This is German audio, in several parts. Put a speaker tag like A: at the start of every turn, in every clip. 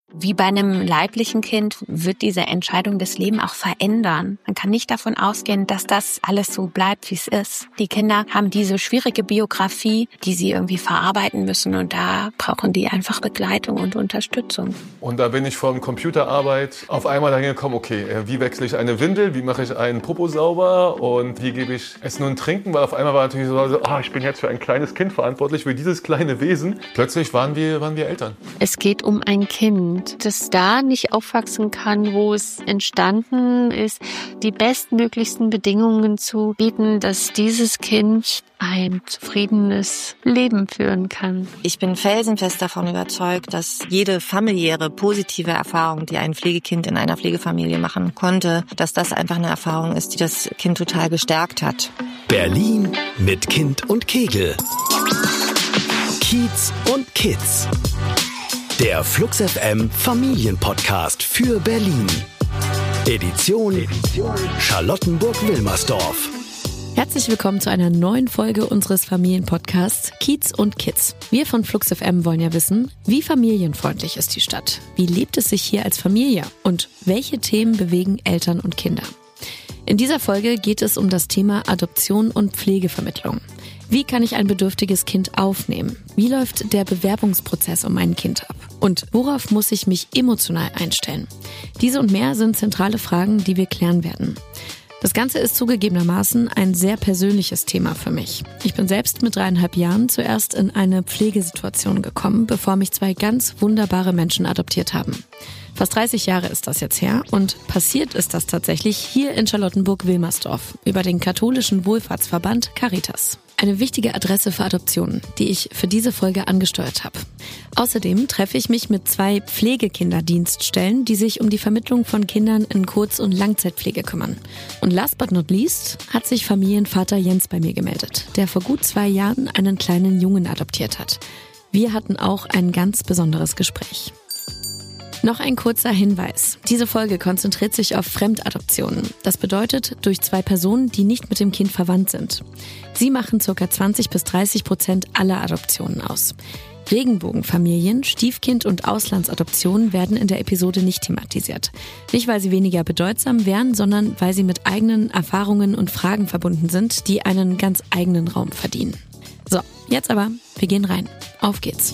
A: Wie bei einem leiblichen Kind wird diese Entscheidung das Leben auch verändern. Man kann nicht davon ausgehen, dass das alles so bleibt, wie es ist. Die Kinder haben diese schwierige Biografie, die sie irgendwie verarbeiten müssen und da brauchen die einfach Begleitung und Unterstützung.
B: Und da bin ich von Computerarbeit auf einmal dahin gekommen, okay, wie wechsle ich eine Windel, wie mache ich einen Popo sauber und wie gebe ich Essen und Trinken, weil auf einmal war natürlich so, ich bin jetzt für ein kleines Kind verantwortlich, für dieses kleine Wesen. Plötzlich waren wir Eltern.
C: Es geht um ein Kind, das da nicht aufwachsen kann, wo es entstanden ist, die bestmöglichsten Bedingungen zu bieten, dass dieses Kind ein zufriedenes Leben führen kann.
D: Ich bin felsenfest davon überzeugt, dass jede familiäre, positive Erfahrung, die ein Pflegekind in einer Pflegefamilie machen konnte, dass das einfach eine Erfahrung ist, die das Kind total gestärkt hat.
E: Berlin mit Kind und Kegel. Kiez und Kids. Der Flux FM Familienpodcast für Berlin. Edition Charlottenburg-Wilmersdorf.
F: Herzlich willkommen zu einer neuen Folge unseres Familienpodcasts Kiez und Kids. Wir von Flux FM wollen ja wissen, wie familienfreundlich ist die Stadt? Wie lebt es sich hier als Familie? Und welche Themen bewegen Eltern und Kinder? In dieser Folge geht es um das Thema Adoption und Pflegevermittlung. Wie kann ich ein bedürftiges Kind aufnehmen? Wie läuft der Bewerbungsprozess um mein Kind ab? Und worauf muss ich mich emotional einstellen? Diese und mehr sind zentrale Fragen, die wir klären werden. Das Ganze ist zugegebenermaßen ein sehr persönliches Thema für mich. Ich bin selbst mit 3,5 Jahren zuerst in eine Pflegesituation gekommen, bevor mich 2 ganz wunderbare Menschen adoptiert haben. Fast 30 Jahre ist das jetzt her und passiert ist das tatsächlich hier in Charlottenburg-Wilmersdorf über den katholischen Wohlfahrtsverband Caritas. Eine wichtige Adresse für Adoptionen, die ich für diese Folge angesteuert habe. Außerdem treffe ich mich mit 2 Pflegekinderdienststellen, die sich um die Vermittlung von Kindern in Kurz- und Langzeitpflege kümmern. Und last but not least hat sich Familienvater Jens bei mir gemeldet, der vor gut 2 Jahren einen kleinen Jungen adoptiert hat. Wir hatten auch ein ganz besonderes Gespräch. Noch ein kurzer Hinweis. Diese Folge konzentriert sich auf Fremdadoptionen. Das bedeutet durch 2 Personen, die nicht mit dem Kind verwandt sind. Sie machen ca. 20-30% aller Adoptionen aus. Regenbogenfamilien, Stiefkind- und Auslandsadoptionen werden in der Episode nicht thematisiert. Nicht, weil sie weniger bedeutsam wären, sondern weil sie mit eigenen Erfahrungen und Fragen verbunden sind, die einen ganz eigenen Raum verdienen. So, jetzt aber, wir gehen rein. Auf geht's.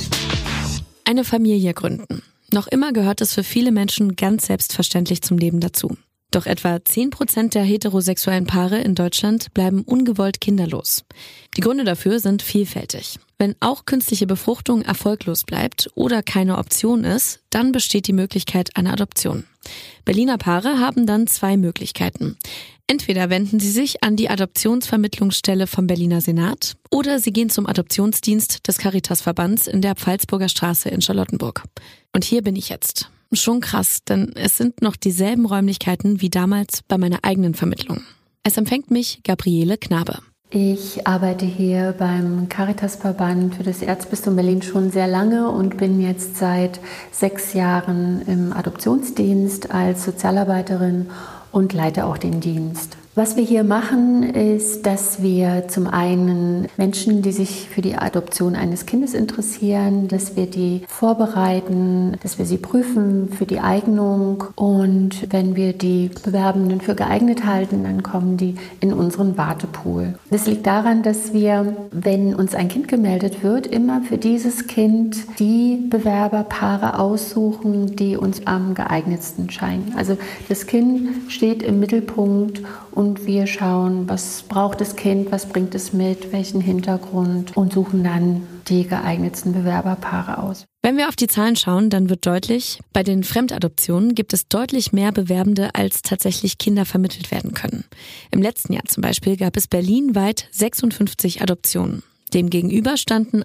F: Eine Familie gründen. Noch immer gehört es für viele Menschen ganz selbstverständlich zum Leben dazu. Doch etwa 10% der heterosexuellen Paare in Deutschland bleiben ungewollt kinderlos. Die Gründe dafür sind vielfältig. Wenn auch künstliche Befruchtung erfolglos bleibt oder keine Option ist, dann besteht die Möglichkeit einer Adoption. Berliner Paare haben dann 2 Möglichkeiten. Entweder wenden sie sich an die Adoptionsvermittlungsstelle vom Berliner Senat oder sie gehen zum Adoptionsdienst des Caritas-Verbands in der Pfalzburger Straße in Charlottenburg. Und hier bin ich jetzt. Schon krass, denn es sind noch dieselben Räumlichkeiten wie damals bei meiner eigenen Vermittlung. Es empfängt mich Gabriele Knabe.
G: Ich arbeite hier beim Caritas-Verband für das Erzbistum Berlin schon sehr lange und bin jetzt seit 6 Jahren im Adoptionsdienst als Sozialarbeiterin und leite auch den Dienst. Was wir hier machen, ist, dass wir zum einen Menschen, die sich für die Adoption eines Kindes interessieren, dass wir die vorbereiten, dass wir sie prüfen für die Eignung und wenn wir die Bewerbenden für geeignet halten, dann kommen die in unseren Wartepool. Das liegt daran, dass wir, wenn uns ein Kind gemeldet wird, immer für dieses Kind die Bewerberpaare aussuchen, die uns am geeignetsten scheinen. Also das Kind steht im Mittelpunkt und wir schauen, was braucht das Kind, was bringt es mit, welchen Hintergrund und suchen dann die geeignetsten Bewerberpaare aus.
F: Wenn wir auf die Zahlen schauen, dann wird deutlich, bei den Fremdadoptionen gibt es deutlich mehr Bewerbende, als tatsächlich Kinder vermittelt werden können. Im letzten Jahr zum Beispiel gab es berlinweit 56 Adoptionen. Demgegenüber standen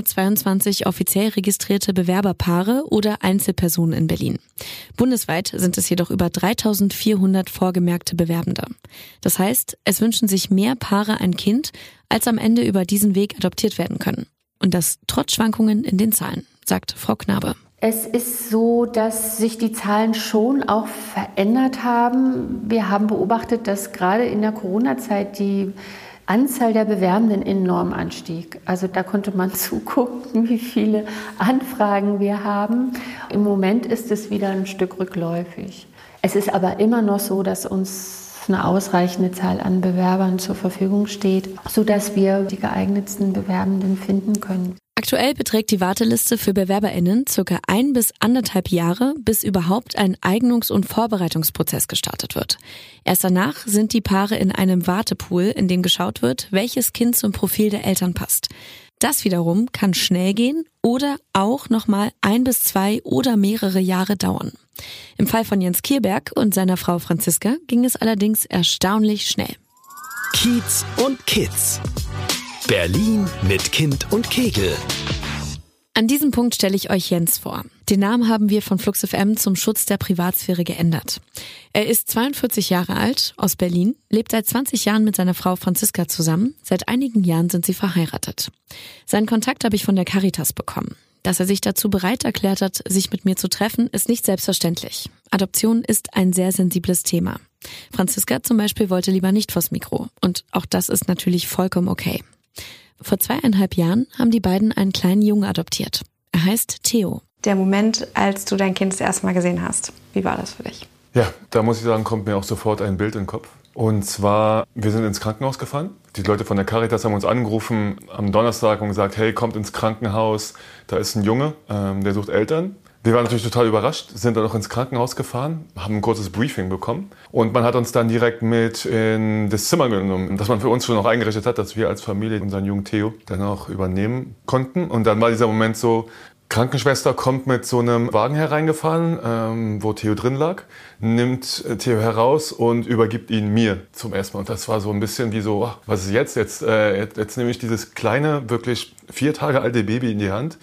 F: 122 offiziell registrierte Bewerberpaare oder Einzelpersonen in Berlin. Bundesweit sind es jedoch über 3.400 vorgemerkte Bewerbende. Das heißt, es wünschen sich mehr Paare ein Kind, als am Ende über diesen Weg adoptiert werden können. Und das trotz Schwankungen in den Zahlen, sagt Frau Knabe.
G: Es ist so, dass sich die Zahlen schon auch verändert haben. Wir haben beobachtet, dass gerade in der Corona-Zeit die Anzahl der Bewerbenden enorm anstieg. Also da konnte man zugucken, wie viele Anfragen wir haben. Im Moment ist es wieder ein Stück rückläufig. Es ist aber immer noch so, dass uns eine ausreichende Zahl an Bewerbern zur Verfügung steht, sodass wir die geeignetsten Bewerbenden finden können.
F: Aktuell beträgt die Warteliste für BewerberInnen ca. 1 bis 1,5 Jahre, bis überhaupt ein Eignungs- und Vorbereitungsprozess gestartet wird. Erst danach sind die Paare in einem Wartepool, in dem geschaut wird, welches Kind zum Profil der Eltern passt. Das wiederum kann schnell gehen oder auch nochmal 1 bis 2 oder mehrere Jahre dauern. Im Fall von Jens Kierberg und seiner Frau Franziska ging es allerdings erstaunlich schnell.
E: Kiez und Kids. Berlin mit Kind und Kegel.
F: An diesem Punkt stelle ich euch Jens vor. Den Namen haben wir von Flux FM zum Schutz der Privatsphäre geändert. Er ist 42 Jahre alt, aus Berlin, lebt seit 20 Jahren mit seiner Frau Franziska zusammen. Seit einigen Jahren sind sie verheiratet. Seinen Kontakt habe ich von der Caritas bekommen. Dass er sich dazu bereit erklärt hat, sich mit mir zu treffen, ist nicht selbstverständlich. Adoption ist ein sehr sensibles Thema. Franziska zum Beispiel wollte lieber nicht vors Mikro. Und auch das ist natürlich vollkommen okay. Vor 2,5 Jahren haben die beiden einen kleinen Jungen adoptiert. Er heißt Theo.
H: Der Moment, als du dein Kind das erste Mal gesehen hast, wie war das für dich?
B: Ja, da muss ich sagen, kommt mir auch sofort ein Bild in den Kopf. Und zwar, wir sind ins Krankenhaus gefahren. Die Leute von der Caritas haben uns angerufen am Donnerstag und gesagt, hey, kommt ins Krankenhaus, da ist ein Junge, der sucht Eltern. Wir waren natürlich total überrascht, sind dann noch ins Krankenhaus gefahren, haben ein kurzes Briefing bekommen und man hat uns dann direkt mit in das Zimmer genommen, das man für uns schon noch eingerichtet hat, dass wir als Familie unseren jungen Theo dann auch übernehmen konnten. Und dann war dieser Moment so, Krankenschwester kommt mit so einem Wagen hereingefahren, wo Theo drin lag, nimmt Theo heraus und übergibt ihn mir zum ersten Mal. Und das war so ein bisschen wie so, ach, was ist jetzt? Jetzt nehme ich dieses kleine, wirklich 4 Tage alte Baby in die Hand.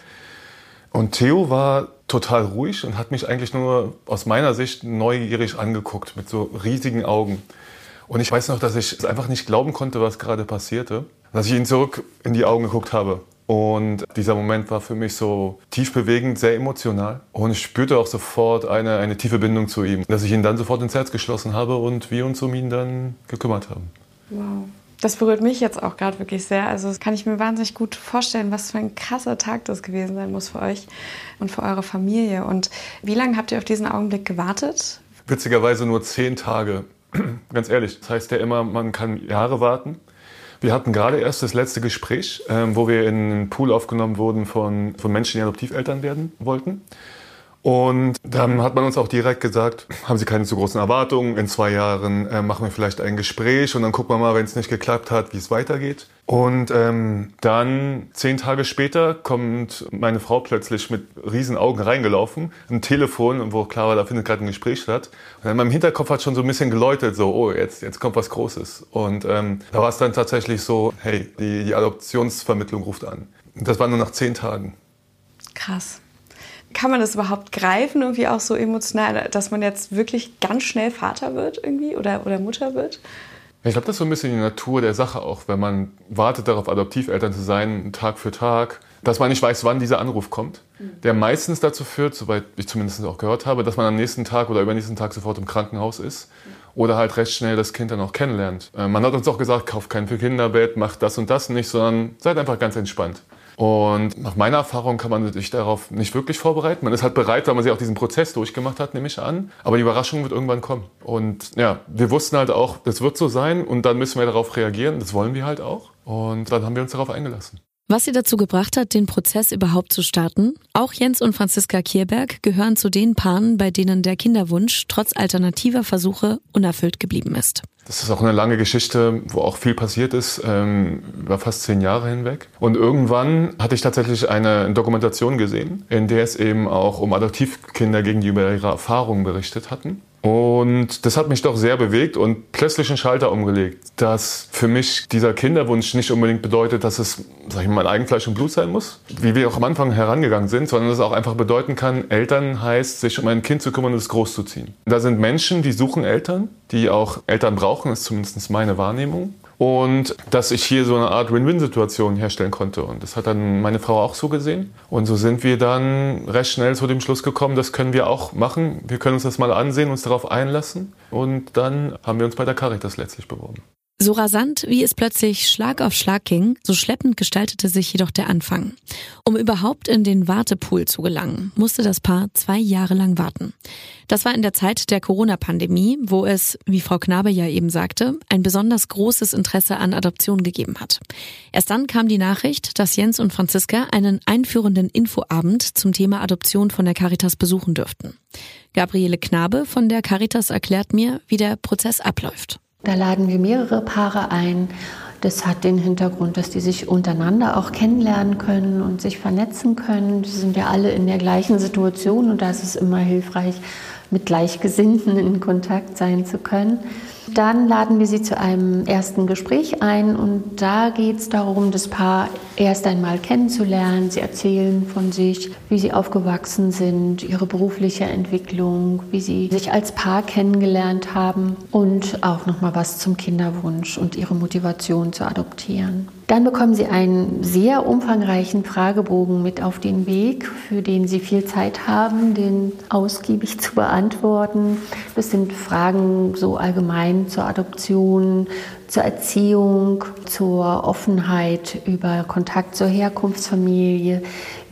B: Und Theo war total ruhig und hat mich eigentlich nur aus meiner Sicht neugierig angeguckt mit so riesigen Augen. Und ich weiß noch, dass ich es einfach nicht glauben konnte, was gerade passierte. Dass ich ihn zurück in die Augen geguckt habe. Und dieser Moment war für mich so tief bewegend, sehr emotional. Und ich spürte auch sofort eine tiefe Bindung zu ihm. Dass ich ihn dann sofort ins Herz geschlossen habe und wir uns um ihn dann gekümmert haben.
H: Wow. Das berührt mich jetzt auch gerade wirklich sehr. Also das kann ich mir wahnsinnig gut vorstellen, was für ein krasser Tag das gewesen sein muss für euch und für eure Familie. Und wie lange habt ihr auf diesen Augenblick gewartet?
B: Witzigerweise nur 10 Tage. Ganz ehrlich, das heißt ja immer, man kann Jahre warten. Wir hatten gerade erst das letzte Gespräch, wo wir in einen Pool aufgenommen wurden von Menschen, die Adoptiveltern werden wollten. Und dann hat man uns auch direkt gesagt, haben Sie keine zu großen Erwartungen, in 2 Jahren machen wir vielleicht ein Gespräch und dann gucken wir mal, wenn es nicht geklappt hat, wie es weitergeht. Und dann 10 Tage später kommt meine Frau plötzlich mit riesen Augen reingelaufen, ein Telefon, wo klar war, da findet gerade ein Gespräch statt. Und in meinem Hinterkopf hat schon so ein bisschen geläutet, so, oh, jetzt kommt was Großes. Und da war es dann tatsächlich so, hey, die Adoptionsvermittlung ruft an. Und das war nur nach 10 Tagen.
H: Krass. Kann man das überhaupt greifen, irgendwie auch so emotional, dass man jetzt wirklich ganz schnell Vater wird irgendwie oder Mutter wird?
B: Ich glaube, das ist so ein bisschen die Natur der Sache auch, wenn man wartet darauf, Adoptiveltern zu sein, Tag für Tag, dass man nicht weiß, wann dieser Anruf kommt, der meistens dazu führt, soweit ich zumindest auch gehört habe, dass man am nächsten Tag oder übernächsten Tag sofort im Krankenhaus ist oder halt recht schnell das Kind dann auch kennenlernt. Man hat uns auch gesagt, kauft kein Kinderbett, macht das und das nicht, sondern seid einfach ganz entspannt. Und nach meiner Erfahrung kann man sich darauf nicht wirklich vorbereiten. Man ist halt bereit, weil man sich auch diesen Prozess durchgemacht hat, nehme ich an. Aber die Überraschung wird irgendwann kommen. Und ja, wir wussten halt auch, das wird so sein und dann müssen wir darauf reagieren. Das wollen wir halt auch. Und dann haben wir uns darauf eingelassen.
F: Was sie dazu gebracht hat, den Prozess überhaupt zu starten? Auch Jens und Franziska Kierberg gehören zu den Paaren, bei denen der Kinderwunsch trotz alternativer Versuche unerfüllt geblieben ist.
B: Das ist auch eine lange Geschichte, wo auch viel passiert ist, über fast 10 Jahre hinweg. Und irgendwann hatte ich tatsächlich eine Dokumentation gesehen, in der es eben auch um Adoptivkinder ging, die über ihre Erfahrungen berichtet hatten. Und das hat mich doch sehr bewegt und plötzlich einen Schalter umgelegt, dass für mich dieser Kinderwunsch nicht unbedingt bedeutet, dass es, sag ich mal, Eigenfleisch und Blut sein muss, wie wir auch am Anfang herangegangen sind, sondern dass es auch einfach bedeuten kann, Eltern heißt, sich um ein Kind zu kümmern und es großzuziehen. Da sind Menschen, die suchen Eltern, die auch Eltern brauchen, ist zumindest meine Wahrnehmung. Und dass ich hier so eine Art Win-Win-Situation herstellen konnte. Und das hat dann meine Frau auch so gesehen. Und so sind wir dann recht schnell zu dem Schluss gekommen, das können wir auch machen. Wir können uns das mal ansehen, uns darauf einlassen. Und dann haben wir uns bei der Caritas letztlich beworben.
F: So rasant, wie es plötzlich Schlag auf Schlag ging, so schleppend gestaltete sich jedoch der Anfang. Um überhaupt in den Wartepool zu gelangen, musste das Paar 2 Jahre lang warten. Das war in der Zeit der Corona-Pandemie, wo es, wie Frau Knabe ja eben sagte, ein besonders großes Interesse an Adoption gegeben hat. Erst dann kam die Nachricht, dass Jens und Franziska einen einführenden Infoabend zum Thema Adoption von der Caritas besuchen dürften. Gabriele Knabe von der Caritas erklärt mir, wie der Prozess abläuft.
G: Da laden wir mehrere Paare ein. Das hat den Hintergrund, dass die sich untereinander auch kennenlernen können und sich vernetzen können. Die sind ja alle in der gleichen Situation und da ist es immer hilfreich, mit Gleichgesinnten in Kontakt sein zu können. Dann laden wir sie zu einem ersten Gespräch ein und da geht es darum, das Paar erst einmal kennenzulernen. Sie erzählen von sich, wie sie aufgewachsen sind, ihre berufliche Entwicklung, wie sie sich als Paar kennengelernt haben und auch nochmal was zum Kinderwunsch und ihre Motivation zu adoptieren. Dann bekommen Sie einen sehr umfangreichen Fragebogen mit auf den Weg, für den Sie viel Zeit haben, den ausgiebig zu beantworten. Das sind Fragen so allgemein zur Adoption, zur Erziehung, zur Offenheit über Kontakt zur Herkunftsfamilie,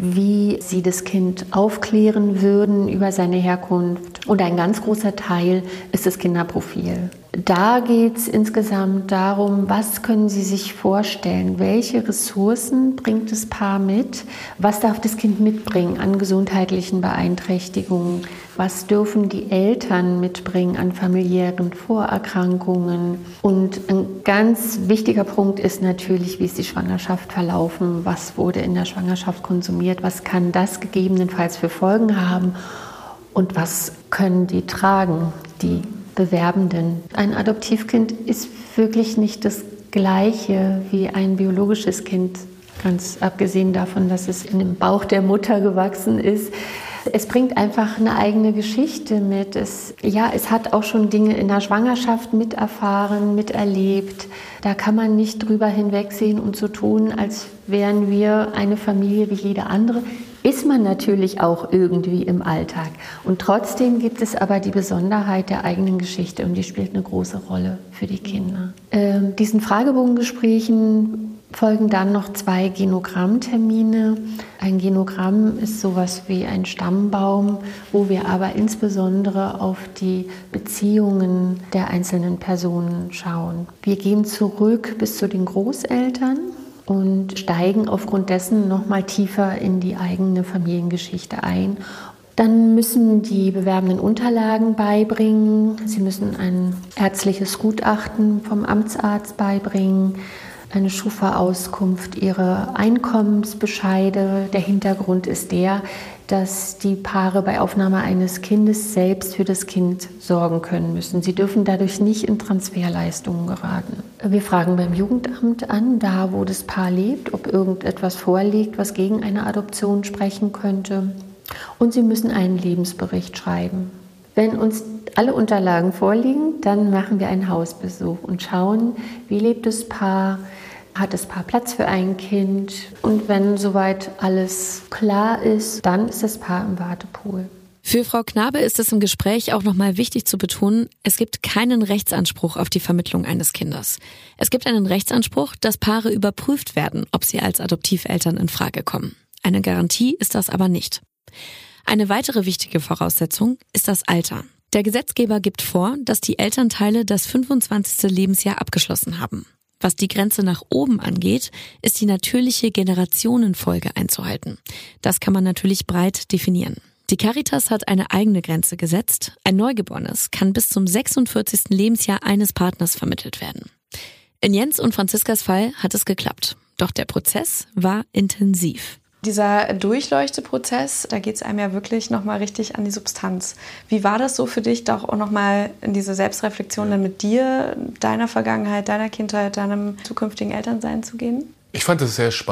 G: wie Sie das Kind aufklären würden über seine Herkunft. Und ein ganz großer Teil ist das Kinderprofil. Da geht es insgesamt darum, was können Sie sich vorstellen, welche Ressourcen bringt das Paar mit, was darf das Kind mitbringen an gesundheitlichen Beeinträchtigungen, was dürfen die Eltern mitbringen an familiären Vorerkrankungen. Und ein ganz wichtiger Punkt ist natürlich, wie ist die Schwangerschaft verlaufen, was wurde in der Schwangerschaft konsumiert, was kann das gegebenenfalls für Folgen haben und was können die tragen, die Bewerbenden. Ein Adoptivkind ist wirklich nicht das Gleiche wie ein biologisches Kind, ganz abgesehen davon, dass es in dem Bauch der Mutter gewachsen ist. Es bringt einfach eine eigene Geschichte mit. Es hat auch schon Dinge in der Schwangerschaft miterfahren, miterlebt. Da kann man nicht drüber hinwegsehen und so tun, als wären wir eine Familie wie jede andere. Ist man natürlich auch irgendwie im Alltag. Und trotzdem gibt es aber die Besonderheit der eigenen Geschichte und die spielt eine große Rolle für die Kinder. Diesen Fragebogengesprächen folgen dann noch 2 Genogrammtermine. Ein Genogramm ist sowas wie ein Stammbaum, wo wir aber insbesondere auf die Beziehungen der einzelnen Personen schauen. Wir gehen zurück bis zu den Großeltern und steigen aufgrund dessen noch mal tiefer in die eigene Familiengeschichte ein. Dann müssen die Bewerbenden Unterlagen beibringen. Sie müssen ein ärztliches Gutachten vom Amtsarzt beibringen, eine Schufa-Auskunft, ihre Einkommensbescheide. Der Hintergrund ist der, dass die Paare bei Aufnahme eines Kindes selbst für das Kind sorgen können müssen. Sie dürfen dadurch nicht in Transferleistungen geraten. Wir fragen beim Jugendamt an, da wo das Paar lebt, ob irgendetwas vorliegt, was gegen eine Adoption sprechen könnte. Und sie müssen einen Lebensbericht schreiben. Wenn uns alle Unterlagen vorliegen, dann machen wir einen Hausbesuch und schauen, wie lebt das Paar, hat das Paar Platz für ein Kind und wenn soweit alles klar ist, dann ist das Paar im Wartepool.
F: Für Frau Knabe ist es im Gespräch auch nochmal wichtig zu betonen, es gibt keinen Rechtsanspruch auf die Vermittlung eines Kindes. Es gibt einen Rechtsanspruch, dass Paare überprüft werden, ob sie als Adoptiveltern in Frage kommen. Eine Garantie ist das aber nicht. Eine weitere wichtige Voraussetzung ist das Alter. Der Gesetzgeber gibt vor, dass die Elternteile das 25. Lebensjahr abgeschlossen haben. Was die Grenze nach oben angeht, ist die natürliche Generationenfolge einzuhalten. Das kann man natürlich breit definieren. Die Caritas hat eine eigene Grenze gesetzt. Ein Neugeborenes kann bis zum 46. Lebensjahr eines Partners vermittelt werden. In Jens und Franziskas Fall hat es geklappt. Doch der Prozess war intensiv.
H: Dieser Durchleuchteprozess, da geht es einem ja wirklich nochmal richtig an die Substanz. Wie war das so für dich, da auch nochmal in diese Selbstreflexion dann mit dir, deiner Vergangenheit, deiner Kindheit, deinem zukünftigen Elternsein zu gehen?
B: Ich fand es sehr spannend.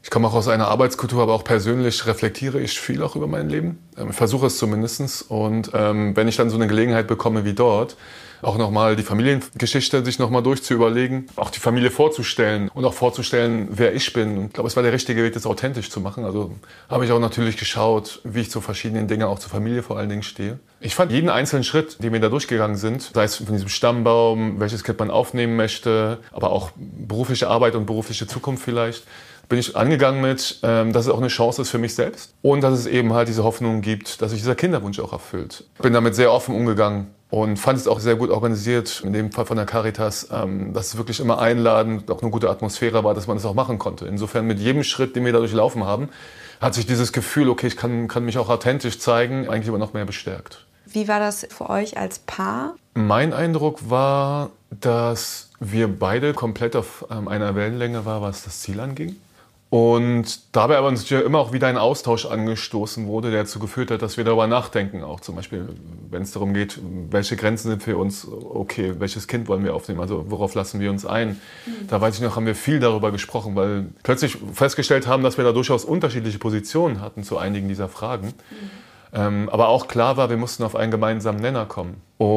B: Ich komme auch aus einer Arbeitskultur, aber auch persönlich reflektiere ich viel auch über mein Leben. Ich versuche es zumindest. Und wenn ich dann so eine Gelegenheit bekomme wie dort, auch nochmal die Familiengeschichte sich nochmal durchzuüberlegen, auch die Familie vorzustellen und auch vorzustellen, wer ich bin. Und ich glaube, es war der richtige Weg, das authentisch zu machen. Also habe ich auch natürlich geschaut, wie ich zu verschiedenen Dingen, auch zur Familie vor allen Dingen stehe. Ich fand jeden einzelnen Schritt, den wir da durchgegangen sind, sei es von diesem Stammbaum, welches Kind man aufnehmen möchte, aber auch berufliche Arbeit und berufliche Zukunft vielleicht, bin ich angegangen mit, dass es auch eine Chance ist für mich selbst und dass es eben halt diese Hoffnung gibt, dass sich dieser Kinderwunsch auch erfüllt. Bin damit sehr offen umgegangen und fand es auch sehr gut organisiert, in dem Fall von der Caritas, dass es wirklich immer einladend, auch eine gute Atmosphäre war, dass man das auch machen konnte. Insofern mit jedem Schritt, den wir da durchlaufen haben, hat sich dieses Gefühl, okay, ich kann mich auch authentisch zeigen, eigentlich immer noch mehr bestärkt.
H: Wie war das für euch als Paar?
B: Mein Eindruck war, dass wir beide komplett auf einer Wellenlänge waren, was das Ziel anging. Und dabei aber natürlich immer auch wieder ein Austausch angestoßen wurde, der dazu geführt hat, dass wir darüber nachdenken. Auch zum Beispiel, wenn es darum geht, welche Grenzen sind für uns okay, welches Kind wollen wir aufnehmen, also worauf lassen wir uns ein. Da weiß ich noch, haben wir viel darüber gesprochen, weil plötzlich festgestellt haben, dass wir da durchaus unterschiedliche Positionen hatten zu einigen dieser Fragen. Aber auch klar war, wir mussten auf einen gemeinsamen Nenner kommen.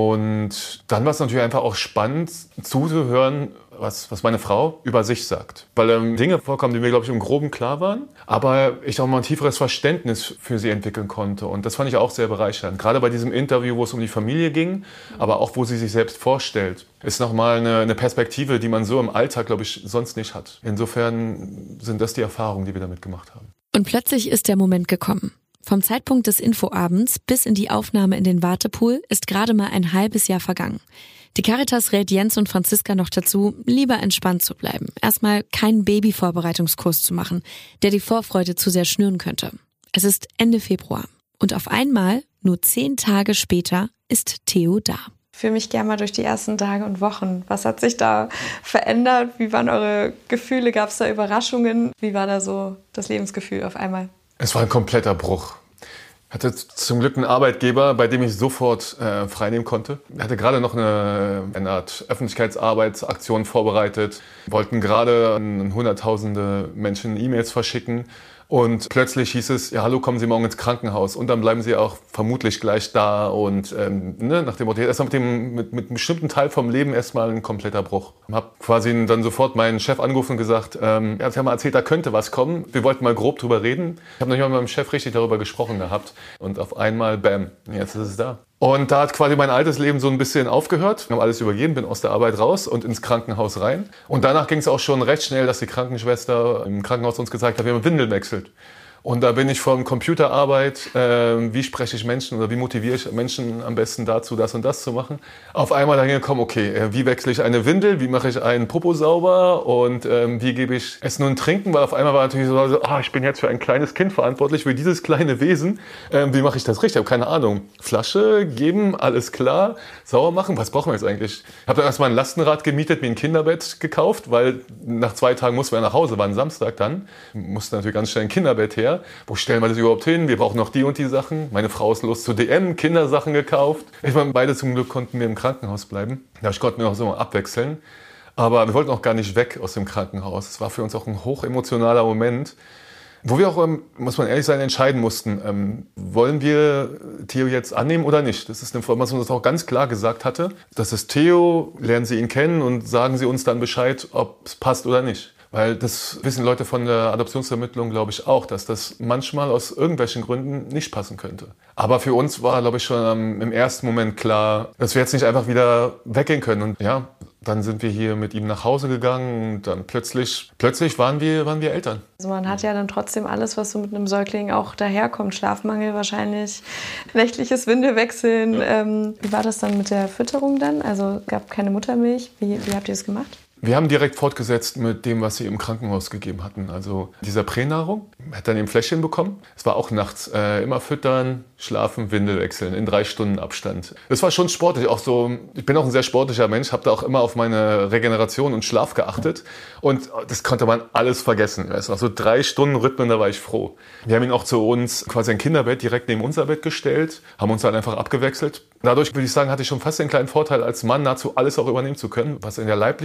B: Und dann war es natürlich einfach auch spannend zuzuhören, was meine Frau über sich sagt. Weil Dinge vorkommen, die mir, glaube ich, im Groben klar waren, aber ich auch mal ein tieferes Verständnis für sie entwickeln konnte. Und das fand ich auch sehr bereichernd. Gerade bei diesem Interview, wo es um die Familie ging, aber auch, wo sie sich selbst vorstellt, ist nochmal eine Perspektive, die man so im Alltag, glaube ich, sonst nicht hat. Insofern sind das die Erfahrungen, die wir damit gemacht haben.
F: Und plötzlich ist der Moment gekommen. Vom Zeitpunkt des Infoabends bis in die Aufnahme in den Wartepool ist gerade mal ein halbes Jahr vergangen. Die Caritas rät Jens und Franziska noch dazu, lieber entspannt zu bleiben. Erstmal keinen Babyvorbereitungskurs zu machen, der die Vorfreude zu sehr schnüren könnte. Es ist Ende Februar. Und auf einmal, nur 10 Tage später, ist Theo da.
H: Führ mich gerne mal durch die ersten Tage und Wochen. Was hat sich da verändert? Wie waren eure Gefühle? Gab es da Überraschungen? Wie war da so das Lebensgefühl auf einmal?
B: Es war ein kompletter Bruch. Ich hatte zum Glück einen Arbeitgeber, bei dem ich sofort freinehmen konnte. Er hatte gerade noch eine Art Öffentlichkeitsarbeitsaktion vorbereitet. Wir wollten gerade an Hunderttausende Menschen E-Mails verschicken. Und plötzlich hieß es, ja, hallo, kommen Sie morgen ins Krankenhaus. Und dann bleiben Sie auch vermutlich gleich da. Und nach dem Motto, erstmal mit einem bestimmten Teil vom Leben erstmal ein kompletter Bruch. Ich habe quasi dann sofort meinen Chef angerufen und gesagt, er hat ja mal erzählt, da könnte was kommen. Wir wollten mal grob drüber reden. Ich habe noch nicht mal mit meinem Chef richtig darüber gesprochen gehabt. Und auf einmal, bam, jetzt ist es da. Und da hat quasi mein altes Leben so ein bisschen aufgehört. Ich habe alles übergeben, bin aus der Arbeit raus und ins Krankenhaus rein. Und danach ging es auch schon recht schnell, dass die Krankenschwester im Krankenhaus uns gezeigt hat, wie man Windeln wechselt. Und da bin ich von Computerarbeit, wie spreche ich Menschen oder wie motiviere ich Menschen am besten dazu, das und das zu machen, auf einmal dahin gekommen, okay, wie wechsle ich eine Windel, wie mache ich einen Popo sauber und wie gebe ich Essen und Trinken, weil auf einmal war natürlich so, ich bin jetzt für ein kleines Kind verantwortlich, für dieses kleine Wesen, wie mache ich das richtig? Ich habe keine Ahnung. Flasche geben, alles klar, sauber machen, was brauchen wir jetzt eigentlich? Ich habe dann erstmal ein Lastenrad gemietet, mir ein Kinderbett gekauft, weil nach 2 Tagen mussten wir nach Hause, war ein Samstag dann, musste natürlich ganz schnell ein Kinderbett her. Wo stellen wir das überhaupt hin? Wir brauchen noch die und die Sachen. Meine Frau ist los zu DM, Kindersachen gekauft. Ich meine, beide zum Glück konnten wir im Krankenhaus bleiben. Ja, ich konnte mir auch so mal abwechseln. Aber wir wollten auch gar nicht weg aus dem Krankenhaus. Es war für uns auch ein hochemotionaler Moment, wo wir auch, muss man ehrlich sein, entscheiden mussten, wollen wir Theo jetzt annehmen oder nicht? Das ist eine Information, die uns auch ganz klar gesagt hatte. Das ist Theo, lernen Sie ihn kennen und sagen Sie uns dann Bescheid, ob es passt oder nicht. Weil das wissen Leute von der Adoptionsvermittlung, glaube ich, auch, dass das manchmal aus irgendwelchen Gründen nicht passen könnte. Aber für uns war, glaube ich, schon im ersten Moment klar, dass wir jetzt nicht einfach wieder weggehen können. Und ja, dann sind wir hier mit ihm nach Hause gegangen und dann plötzlich waren wir Eltern.
H: Also man hat ja dann trotzdem alles, was so mit einem Säugling auch daherkommt. Schlafmangel wahrscheinlich, nächtliches Windelwechseln. Ja. Wie war das dann mit der Fütterung dann? Also gab keine Muttermilch. Wie habt ihr das gemacht?
B: Wir haben direkt fortgesetzt mit dem, was sie im Krankenhaus gegeben hatten. Also dieser Pränahrung, hat dann eben Fläschchen bekommen. Es war auch nachts immer füttern, schlafen, Windel wechseln in 3 Stunden Abstand. Das war schon sportlich. Auch so, ich bin auch ein sehr sportlicher Mensch, habe da auch immer auf meine Regeneration und Schlaf geachtet. Und das konnte man alles vergessen. Also 3 Stunden Rhythmen, da war ich froh. Wir haben ihn auch zu uns quasi ein Kinderbett direkt neben unser Bett gestellt, haben uns dann einfach abgewechselt. Dadurch, würde ich sagen, hatte ich schon fast den kleinen Vorteil, als Mann nahezu alles auch übernehmen zu können, was in der leiblichen Form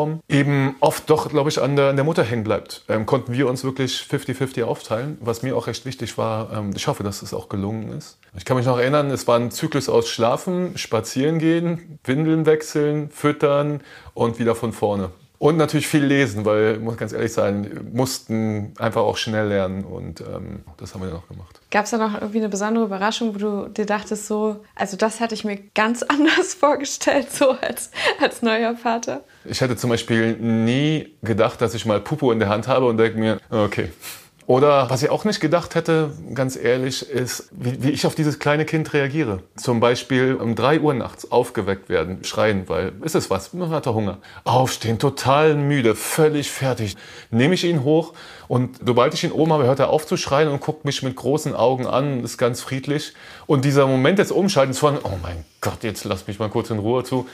B: Lebensraum eben oft doch, glaube ich, an der Mutter hängen bleibt. Konnten wir uns wirklich 50-50 aufteilen, was mir auch recht wichtig war. Ich hoffe, dass es auch gelungen ist. Ich kann mich noch erinnern, es war ein Zyklus aus Schlafen, Spazieren gehen, Windeln wechseln, füttern und wieder von vorne. Und natürlich viel lesen, weil, muss ganz ehrlich sein, mussten einfach auch schnell lernen und das haben wir dann auch gemacht.
H: Gab es da noch irgendwie eine besondere Überraschung, wo du dir dachtest, so, also das hatte ich mir ganz anders vorgestellt, so als neuer Vater?
B: Ich hätte zum Beispiel nie gedacht, dass ich mal Pupu in der Hand habe und denke mir, okay. Oder was ich auch nicht gedacht hätte, ganz ehrlich, ist, wie ich auf dieses kleine Kind reagiere. Zum Beispiel um 3 Uhr nachts aufgeweckt werden, schreien, weil ist es was, man hat Hunger. Aufstehen, total müde, völlig fertig. Nehme ich ihn hoch und sobald ich ihn oben habe, hört er auf zu schreien und guckt mich mit großen Augen an, ist ganz friedlich. Und dieser Moment des Umschaltens von, oh mein Gott, jetzt lass mich mal kurz in Ruhe zu.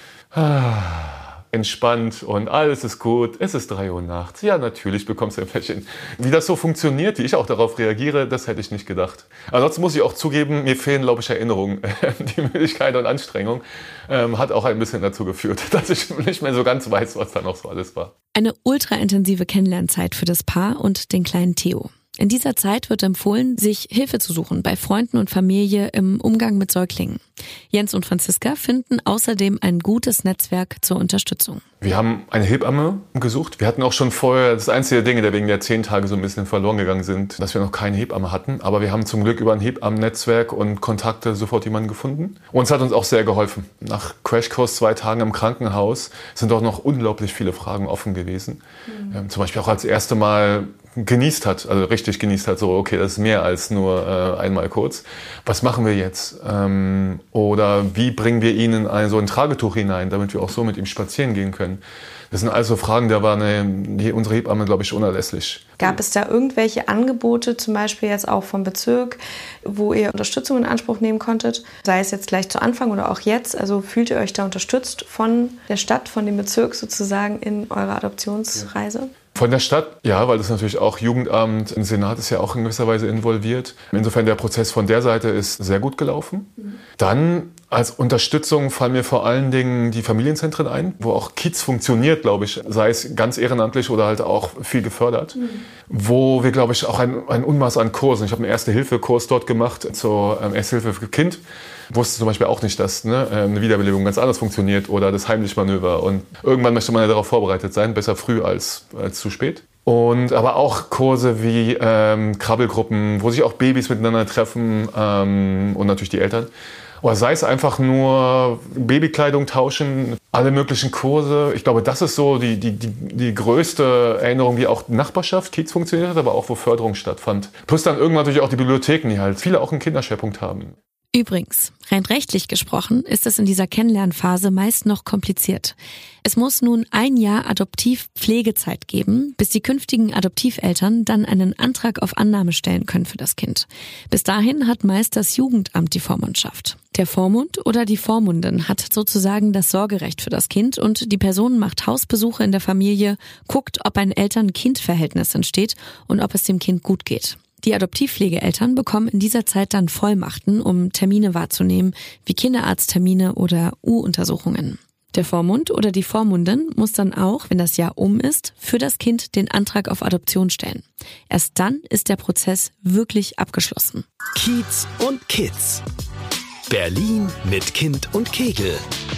B: Entspannt und alles ist gut, es ist 3 Uhr nachts. Ja, natürlich bekommst du ein Fläschchen. Wie das so funktioniert, wie ich auch darauf reagiere, das hätte ich nicht gedacht. Ansonsten muss ich auch zugeben, mir fehlen, glaube ich, Erinnerungen. Die Müdigkeit und Anstrengung hat auch ein bisschen dazu geführt, dass ich nicht mehr so ganz weiß, was da noch so alles war.
F: Eine ultra-intensive Kennenlernzeit für das Paar und den kleinen Theo. In dieser Zeit wird empfohlen, sich Hilfe zu suchen bei Freunden und Familie im Umgang mit Säuglingen. Jens und Franziska finden außerdem ein gutes Netzwerk zur Unterstützung.
B: Wir haben eine Hebamme gesucht. Wir hatten auch schon vorher, das einzige Ding, der wegen der 10 Tage so ein bisschen verloren gegangen sind, dass wir noch keine Hebamme hatten. Aber wir haben zum Glück über ein Hebammennetzwerk und Kontakte sofort jemanden gefunden. Und es hat uns auch sehr geholfen. Nach Crashkurs 2 Tagen im Krankenhaus sind auch noch unglaublich viele Fragen offen gewesen. Zum Beispiel auch als erste Mal genießt hat, also richtig genießt hat, so okay, das ist mehr als nur einmal kurz. Was machen wir jetzt? Oder wie bringen wir ihn in so ein Tragetuch hinein, damit wir auch so mit ihm spazieren gehen können? Das sind also Fragen, da war unsere Hebamme, glaube ich, unerlässlich.
H: Gab es da irgendwelche Angebote, zum Beispiel jetzt auch vom Bezirk, wo ihr Unterstützung in Anspruch nehmen konntet? Sei es jetzt gleich zu Anfang oder auch jetzt. Also fühlt ihr euch da unterstützt von der Stadt, von dem Bezirk sozusagen in eurer Adoptionsreise? Ja.
B: Von der Stadt, ja, weil das natürlich auch Jugendamt, im Senat ist ja auch in gewisser Weise involviert. Insofern der Prozess von der Seite ist sehr gut gelaufen. Dann als Unterstützung fallen mir vor allen Dingen die Familienzentren ein, wo auch Kiez funktioniert, glaube ich, sei es ganz ehrenamtlich oder halt auch viel gefördert. Wo wir, glaube ich, auch ein Unmaß an Kursen. Ich habe einen Erste-Hilfe-Kurs dort gemacht zur Erste-Hilfe für Kind. Wusste zum Beispiel auch nicht, dass eine Wiederbelebung ganz anders funktioniert oder das Heimlichmanöver. Und irgendwann möchte man ja darauf vorbereitet sein, besser früh als zu spät. Und aber auch Kurse wie Krabbelgruppen, wo sich auch Babys miteinander treffen und natürlich die Eltern. Oder sei es einfach nur Babykleidung tauschen, alle möglichen Kurse. Ich glaube, das ist so die größte Erinnerung, wie auch Nachbarschaft, Kiez funktioniert hat, aber auch wo Förderung stattfand. Plus dann irgendwann natürlich auch die Bibliotheken, die halt viele auch einen Kinderschwerpunkt haben.
F: Übrigens, rein rechtlich gesprochen, ist es in dieser Kennenlernphase meist noch kompliziert. Es muss nun 1 Jahr Adoptivpflegezeit geben, bis die künftigen Adoptiveltern dann einen Antrag auf Annahme stellen können für das Kind. Bis dahin hat meist das Jugendamt die Vormundschaft. Der Vormund oder die Vormundin hat sozusagen das Sorgerecht für das Kind und die Person macht Hausbesuche in der Familie, guckt, ob ein Eltern-Kind-Verhältnis entsteht und ob es dem Kind gut geht. Die Adoptivpflegeeltern bekommen in dieser Zeit dann Vollmachten, um Termine wahrzunehmen, wie Kinderarzttermine oder U-Untersuchungen. Der Vormund oder die Vormundin muss dann auch, wenn das Jahr um ist, für das Kind den Antrag auf Adoption stellen. Erst dann ist der Prozess wirklich abgeschlossen.
E: Kiez und Kids. Berlin mit Kind und Kegel.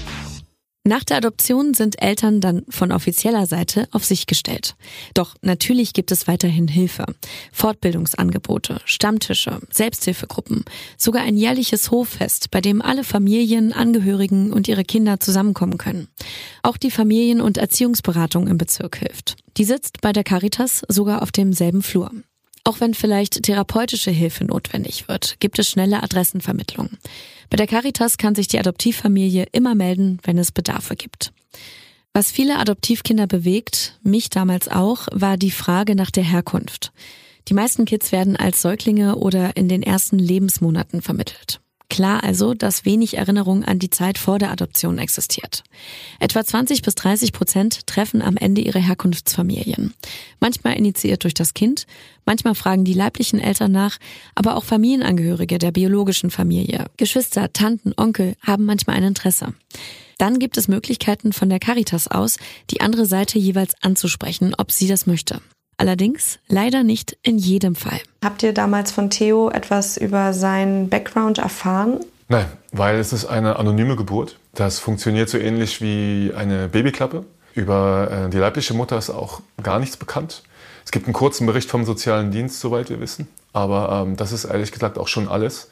F: Nach der Adoption sind Eltern dann von offizieller Seite auf sich gestellt. Doch natürlich gibt es weiterhin Hilfe. Fortbildungsangebote, Stammtische, Selbsthilfegruppen, sogar ein jährliches Hoffest, bei dem alle Familien, Angehörigen und ihre Kinder zusammenkommen können. Auch die Familien- und Erziehungsberatung im Bezirk hilft. Die sitzt bei der Caritas sogar auf demselben Flur. Auch wenn vielleicht therapeutische Hilfe notwendig wird, gibt es schnelle Adressenvermittlung. Bei der Caritas kann sich die Adoptivfamilie immer melden, wenn es Bedarfe gibt. Was viele Adoptivkinder bewegt, mich damals auch, war die Frage nach der Herkunft. Die meisten Kids werden als Säuglinge oder in den ersten Lebensmonaten vermittelt. Klar also, dass wenig Erinnerung an die Zeit vor der Adoption existiert. Etwa 20-30% treffen am Ende ihre Herkunftsfamilien. Manchmal initiiert durch das Kind, manchmal fragen die leiblichen Eltern nach, aber auch Familienangehörige der biologischen Familie, Geschwister, Tanten, Onkel haben manchmal ein Interesse. Dann gibt es Möglichkeiten von der Caritas aus, die andere Seite jeweils anzusprechen, ob sie das möchte. Allerdings leider nicht in jedem Fall.
H: Habt ihr damals von Theo etwas über seinen Background erfahren?
B: Nein, weil es ist eine anonyme Geburt. Das funktioniert so ähnlich wie eine Babyklappe. Über die leibliche Mutter ist auch gar nichts bekannt. Es gibt einen kurzen Bericht vom sozialen Dienst, soweit wir wissen. Aber das ist ehrlich gesagt auch schon alles.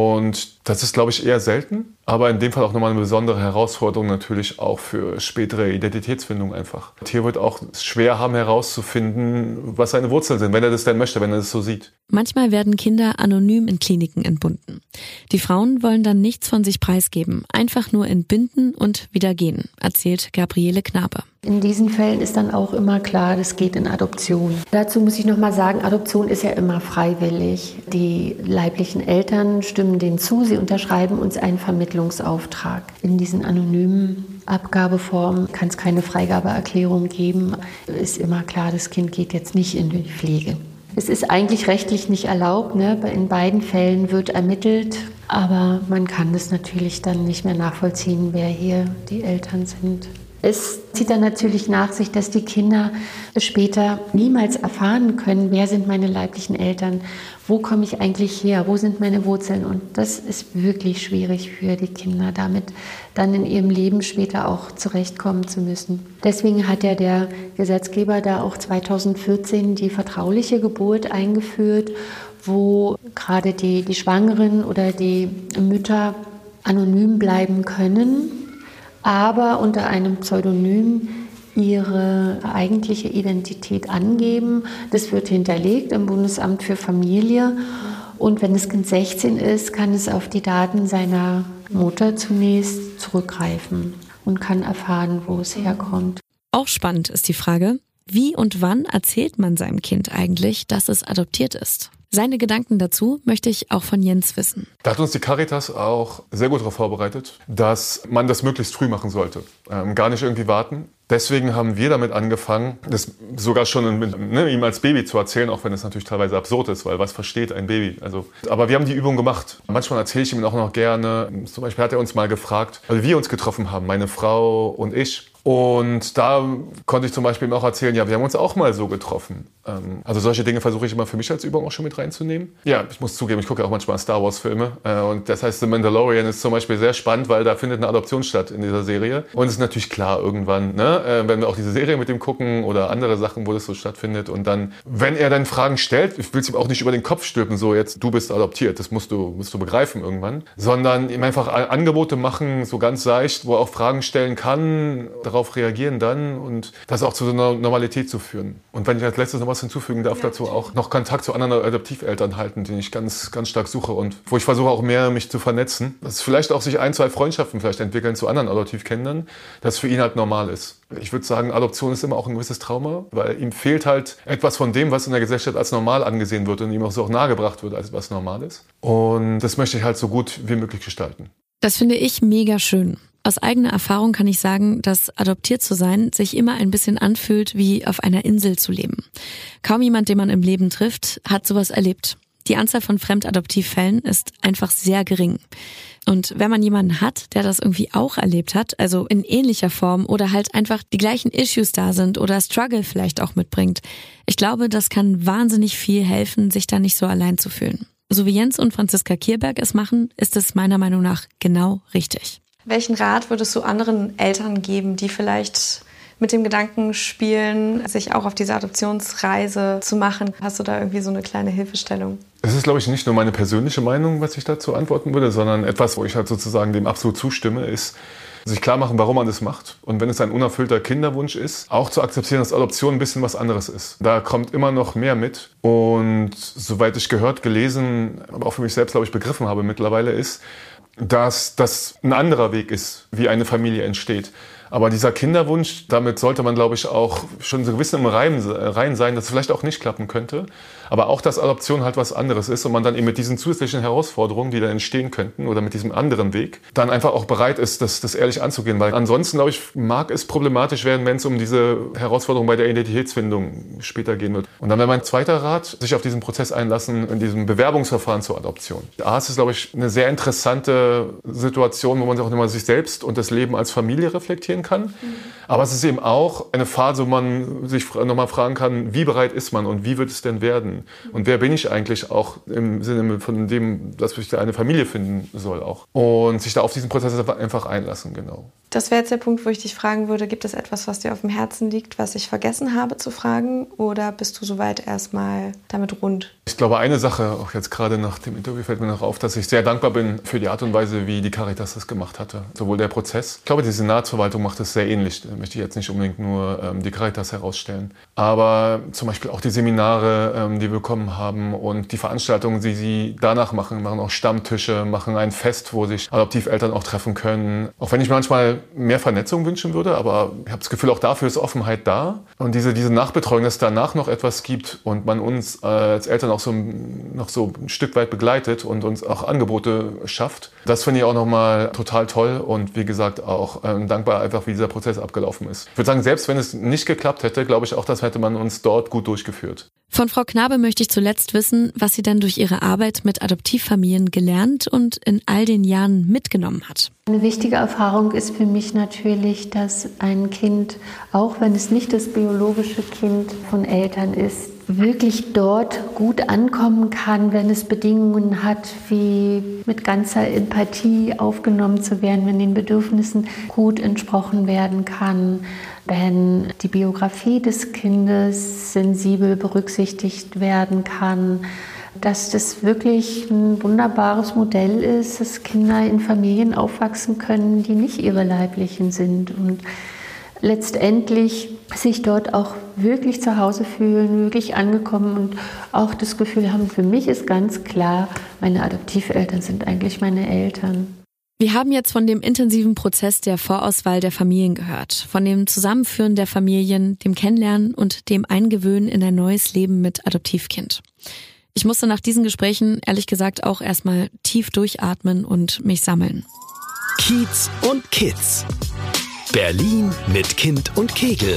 B: Und das ist, glaube ich, eher selten. Aber in dem Fall auch nochmal eine besondere Herausforderung natürlich auch für spätere Identitätsfindung einfach. Theo wird auch schwer haben herauszufinden, was seine Wurzeln sind, wenn er das denn möchte, wenn er das so sieht.
F: Manchmal werden Kinder anonym in Kliniken entbunden. Die Frauen wollen dann nichts von sich preisgeben, einfach nur entbinden und wieder gehen, erzählt Gabriele Knabe.
G: In diesen Fällen ist dann auch immer klar, das geht in Adoption. Dazu muss ich nochmal sagen, Adoption ist ja immer freiwillig. Die leiblichen Eltern stimmen denen zu, sie unterschreiben uns einen Vermittlungsauftrag. In diesen anonymen Abgabeformen kann es keine Freigabeerklärung geben. Ist immer klar, das Kind geht jetzt nicht in die Pflege. Es ist eigentlich rechtlich nicht erlaubt, ne? In beiden Fällen wird ermittelt, aber man kann das natürlich dann nicht mehr nachvollziehen, wer hier die Eltern sind. Es zieht dann natürlich nach sich, dass die Kinder später niemals erfahren können, wer sind meine leiblichen Eltern, wo komme ich eigentlich her, wo sind meine Wurzeln. Und das ist wirklich schwierig für die Kinder, damit dann in ihrem Leben später auch zurechtkommen zu müssen. Deswegen hat ja der Gesetzgeber da auch 2014 die vertrauliche Geburt eingeführt, wo gerade die Schwangeren oder die Mütter anonym bleiben können, aber unter einem Pseudonym ihre eigentliche Identität angeben. Das wird hinterlegt im Bundesamt für Familie. Und wenn das Kind 16 ist, kann es auf die Daten seiner Mutter zunächst zurückgreifen und kann erfahren, wo es herkommt.
F: Auch spannend ist die Frage, wie und wann erzählt man seinem Kind eigentlich, dass es adoptiert ist? Seine Gedanken dazu möchte ich auch von Jens wissen.
B: Da hat uns die Caritas auch sehr gut darauf vorbereitet, dass man das möglichst früh machen sollte. Gar nicht irgendwie warten. Deswegen haben wir damit angefangen, das sogar schon ihm als Baby zu erzählen, auch wenn es natürlich teilweise absurd ist, weil was versteht ein Baby? Aber wir haben die Übung gemacht. Manchmal erzähle ich ihm auch noch gerne. Zum Beispiel hat er uns mal gefragt, weil wir uns getroffen haben, meine Frau und ich. Und da konnte ich zum Beispiel auch erzählen, ja, wir haben uns auch mal so getroffen. Also solche Dinge versuche ich immer für mich als Übung auch schon mit reinzunehmen. Ja, ich muss zugeben, ich gucke auch manchmal Star Wars Filme. Und das heißt, The Mandalorian ist zum Beispiel sehr spannend, weil da findet eine Adoption statt in dieser Serie. Und es ist natürlich klar irgendwann, ne, wenn wir auch diese Serie mit ihm gucken oder andere Sachen, wo das so stattfindet. Und dann, wenn er dann Fragen stellt, ich will es ihm auch nicht über den Kopf stülpen, so jetzt, du bist adoptiert, das musst du begreifen irgendwann. Sondern ihm einfach Angebote machen, so ganz seicht, wo er auch Fragen stellen kann, darauf reagieren dann und das auch zu so einer Normalität zu führen. Und wenn ich als letztes noch was hinzufügen darf, dazu auch noch Kontakt zu anderen Adoptiveltern halten, den ich ganz, ganz stark suche und wo ich versuche auch mehr mich zu vernetzen. Dass vielleicht auch sich 1, 2 Freundschaften vielleicht entwickeln zu anderen Adoptivkindern, das für ihn halt normal ist. Ich würde sagen, Adoption ist immer auch ein gewisses Trauma, weil ihm fehlt halt etwas von dem, was in der Gesellschaft als normal angesehen wird und ihm auch so nahegebracht wird, als was normal ist. Und das möchte ich halt so gut wie möglich gestalten.
F: Das finde ich mega schön. Aus eigener Erfahrung kann ich sagen, dass adoptiert zu sein sich immer ein bisschen anfühlt, wie auf einer Insel zu leben. Kaum jemand, den man im Leben trifft, hat sowas erlebt. Die Anzahl von Fremdadoptivfällen ist einfach sehr gering. Und wenn man jemanden hat, der das irgendwie auch erlebt hat, also in ähnlicher Form oder halt einfach die gleichen Issues da sind oder Struggle vielleicht auch mitbringt, ich glaube, das kann wahnsinnig viel helfen, sich da nicht so allein zu fühlen. So wie Jens und Franziska Kierberg es machen, ist es meiner Meinung nach genau richtig.
H: Welchen Rat würdest du anderen Eltern geben, die vielleicht mit dem Gedanken spielen, sich auch auf diese Adoptionsreise zu machen? Hast du da irgendwie so eine kleine Hilfestellung?
B: Es ist, glaube ich, nicht nur meine persönliche Meinung, was ich dazu antworten würde, sondern etwas, wo ich halt sozusagen dem absolut zustimme, ist, sich klar machen, warum man das macht. Und wenn es ein unerfüllter Kinderwunsch ist, auch zu akzeptieren, dass Adoption ein bisschen was anderes ist. Da kommt immer noch mehr mit. Und soweit ich gehört, gelesen, aber auch für mich selbst, glaube ich, begriffen habe mittlerweile, ist, dass das ein anderer Weg ist, wie eine Familie entsteht. Aber dieser Kinderwunsch, damit sollte man, glaube ich, auch schon so gewiss im Rein sein, dass es vielleicht auch nicht klappen könnte. Aber auch, dass Adoption halt was anderes ist und man dann eben mit diesen zusätzlichen Herausforderungen, die dann entstehen könnten oder mit diesem anderen Weg, dann einfach auch bereit ist, das ehrlich anzugehen. Weil ansonsten, glaube ich, mag es problematisch werden, wenn es um diese Herausforderung bei der Identitätsfindung später gehen wird. Und dann wäre mein zweiter Rat, sich auf diesen Prozess einlassen, in diesem Bewerbungsverfahren zur Adoption. Es ist, glaube ich, eine sehr interessante Situation, wo man auch immer sich selbst und das Leben als Familie reflektieren kann. Aber es ist eben auch eine Phase, wo man sich nochmal fragen kann, wie bereit ist man und wie wird es denn werden? Und wer bin ich eigentlich auch im Sinne von dem, dass ich da eine Familie finden soll auch. Und sich da auf diesen Prozess einfach einlassen, genau.
H: Das wäre jetzt der Punkt, wo ich dich fragen würde, gibt es etwas, was dir auf dem Herzen liegt, was ich vergessen habe zu fragen? Oder bist du soweit erstmal damit rund?
B: Ich glaube, eine Sache, auch jetzt gerade nach dem Interview fällt mir noch auf, dass ich sehr dankbar bin für die Art und Weise, wie die Caritas das gemacht hatte. Sowohl der Prozess. Ich glaube, die Senatsverwaltung macht es sehr ähnlich. Da möchte ich jetzt nicht unbedingt nur die Caritas herausstellen. Aber zum Beispiel auch die Seminare, die wir bekommen haben und die Veranstaltungen, die sie danach machen auch Stammtische, machen ein Fest, wo sich Adoptiveltern auch treffen können. Auch wenn ich manchmal mehr Vernetzung wünschen würde, aber ich habe das Gefühl, auch dafür ist Offenheit da. Und diese Nachbetreuung, dass es danach noch etwas gibt und man uns als Eltern auch noch so ein Stück weit begleitet und uns auch Angebote schafft, das finde ich auch nochmal total toll und wie gesagt auch dankbar einfach, wie dieser Prozess abgelaufen ist. Ich würde sagen, selbst wenn es nicht geklappt hätte, glaube ich auch, das hätte man uns dort gut durchgeführt.
F: Von Frau Knabe möchte ich zuletzt wissen, was sie denn durch ihre Arbeit mit Adoptivfamilien gelernt und in all den Jahren mitgenommen hat.
G: Eine wichtige Erfahrung ist für mich natürlich, dass ein Kind, auch wenn es nicht das biologische Kind von Eltern ist, wirklich dort gut ankommen kann, wenn es Bedingungen hat, wie mit ganzer Empathie aufgenommen zu werden, wenn den Bedürfnissen gut entsprochen werden kann, wenn die Biografie des Kindes sensibel berücksichtigt werden kann, dass das wirklich ein wunderbares Modell ist, dass Kinder in Familien aufwachsen können, die nicht ihre Leiblichen sind und letztendlich sich dort auch wirklich zu Hause fühlen, wirklich angekommen und auch das Gefühl haben, für mich ist ganz klar, meine Adoptiveltern sind eigentlich meine Eltern.
F: Wir haben jetzt von dem intensiven Prozess der Vorauswahl der Familien gehört, von dem Zusammenführen der Familien, dem Kennenlernen und dem Eingewöhnen in ein neues Leben mit Adoptivkind. Ich musste nach diesen Gesprächen ehrlich gesagt auch erstmal tief durchatmen und mich sammeln.
E: Kiez und Kids. Berlin mit Kind und Kegel.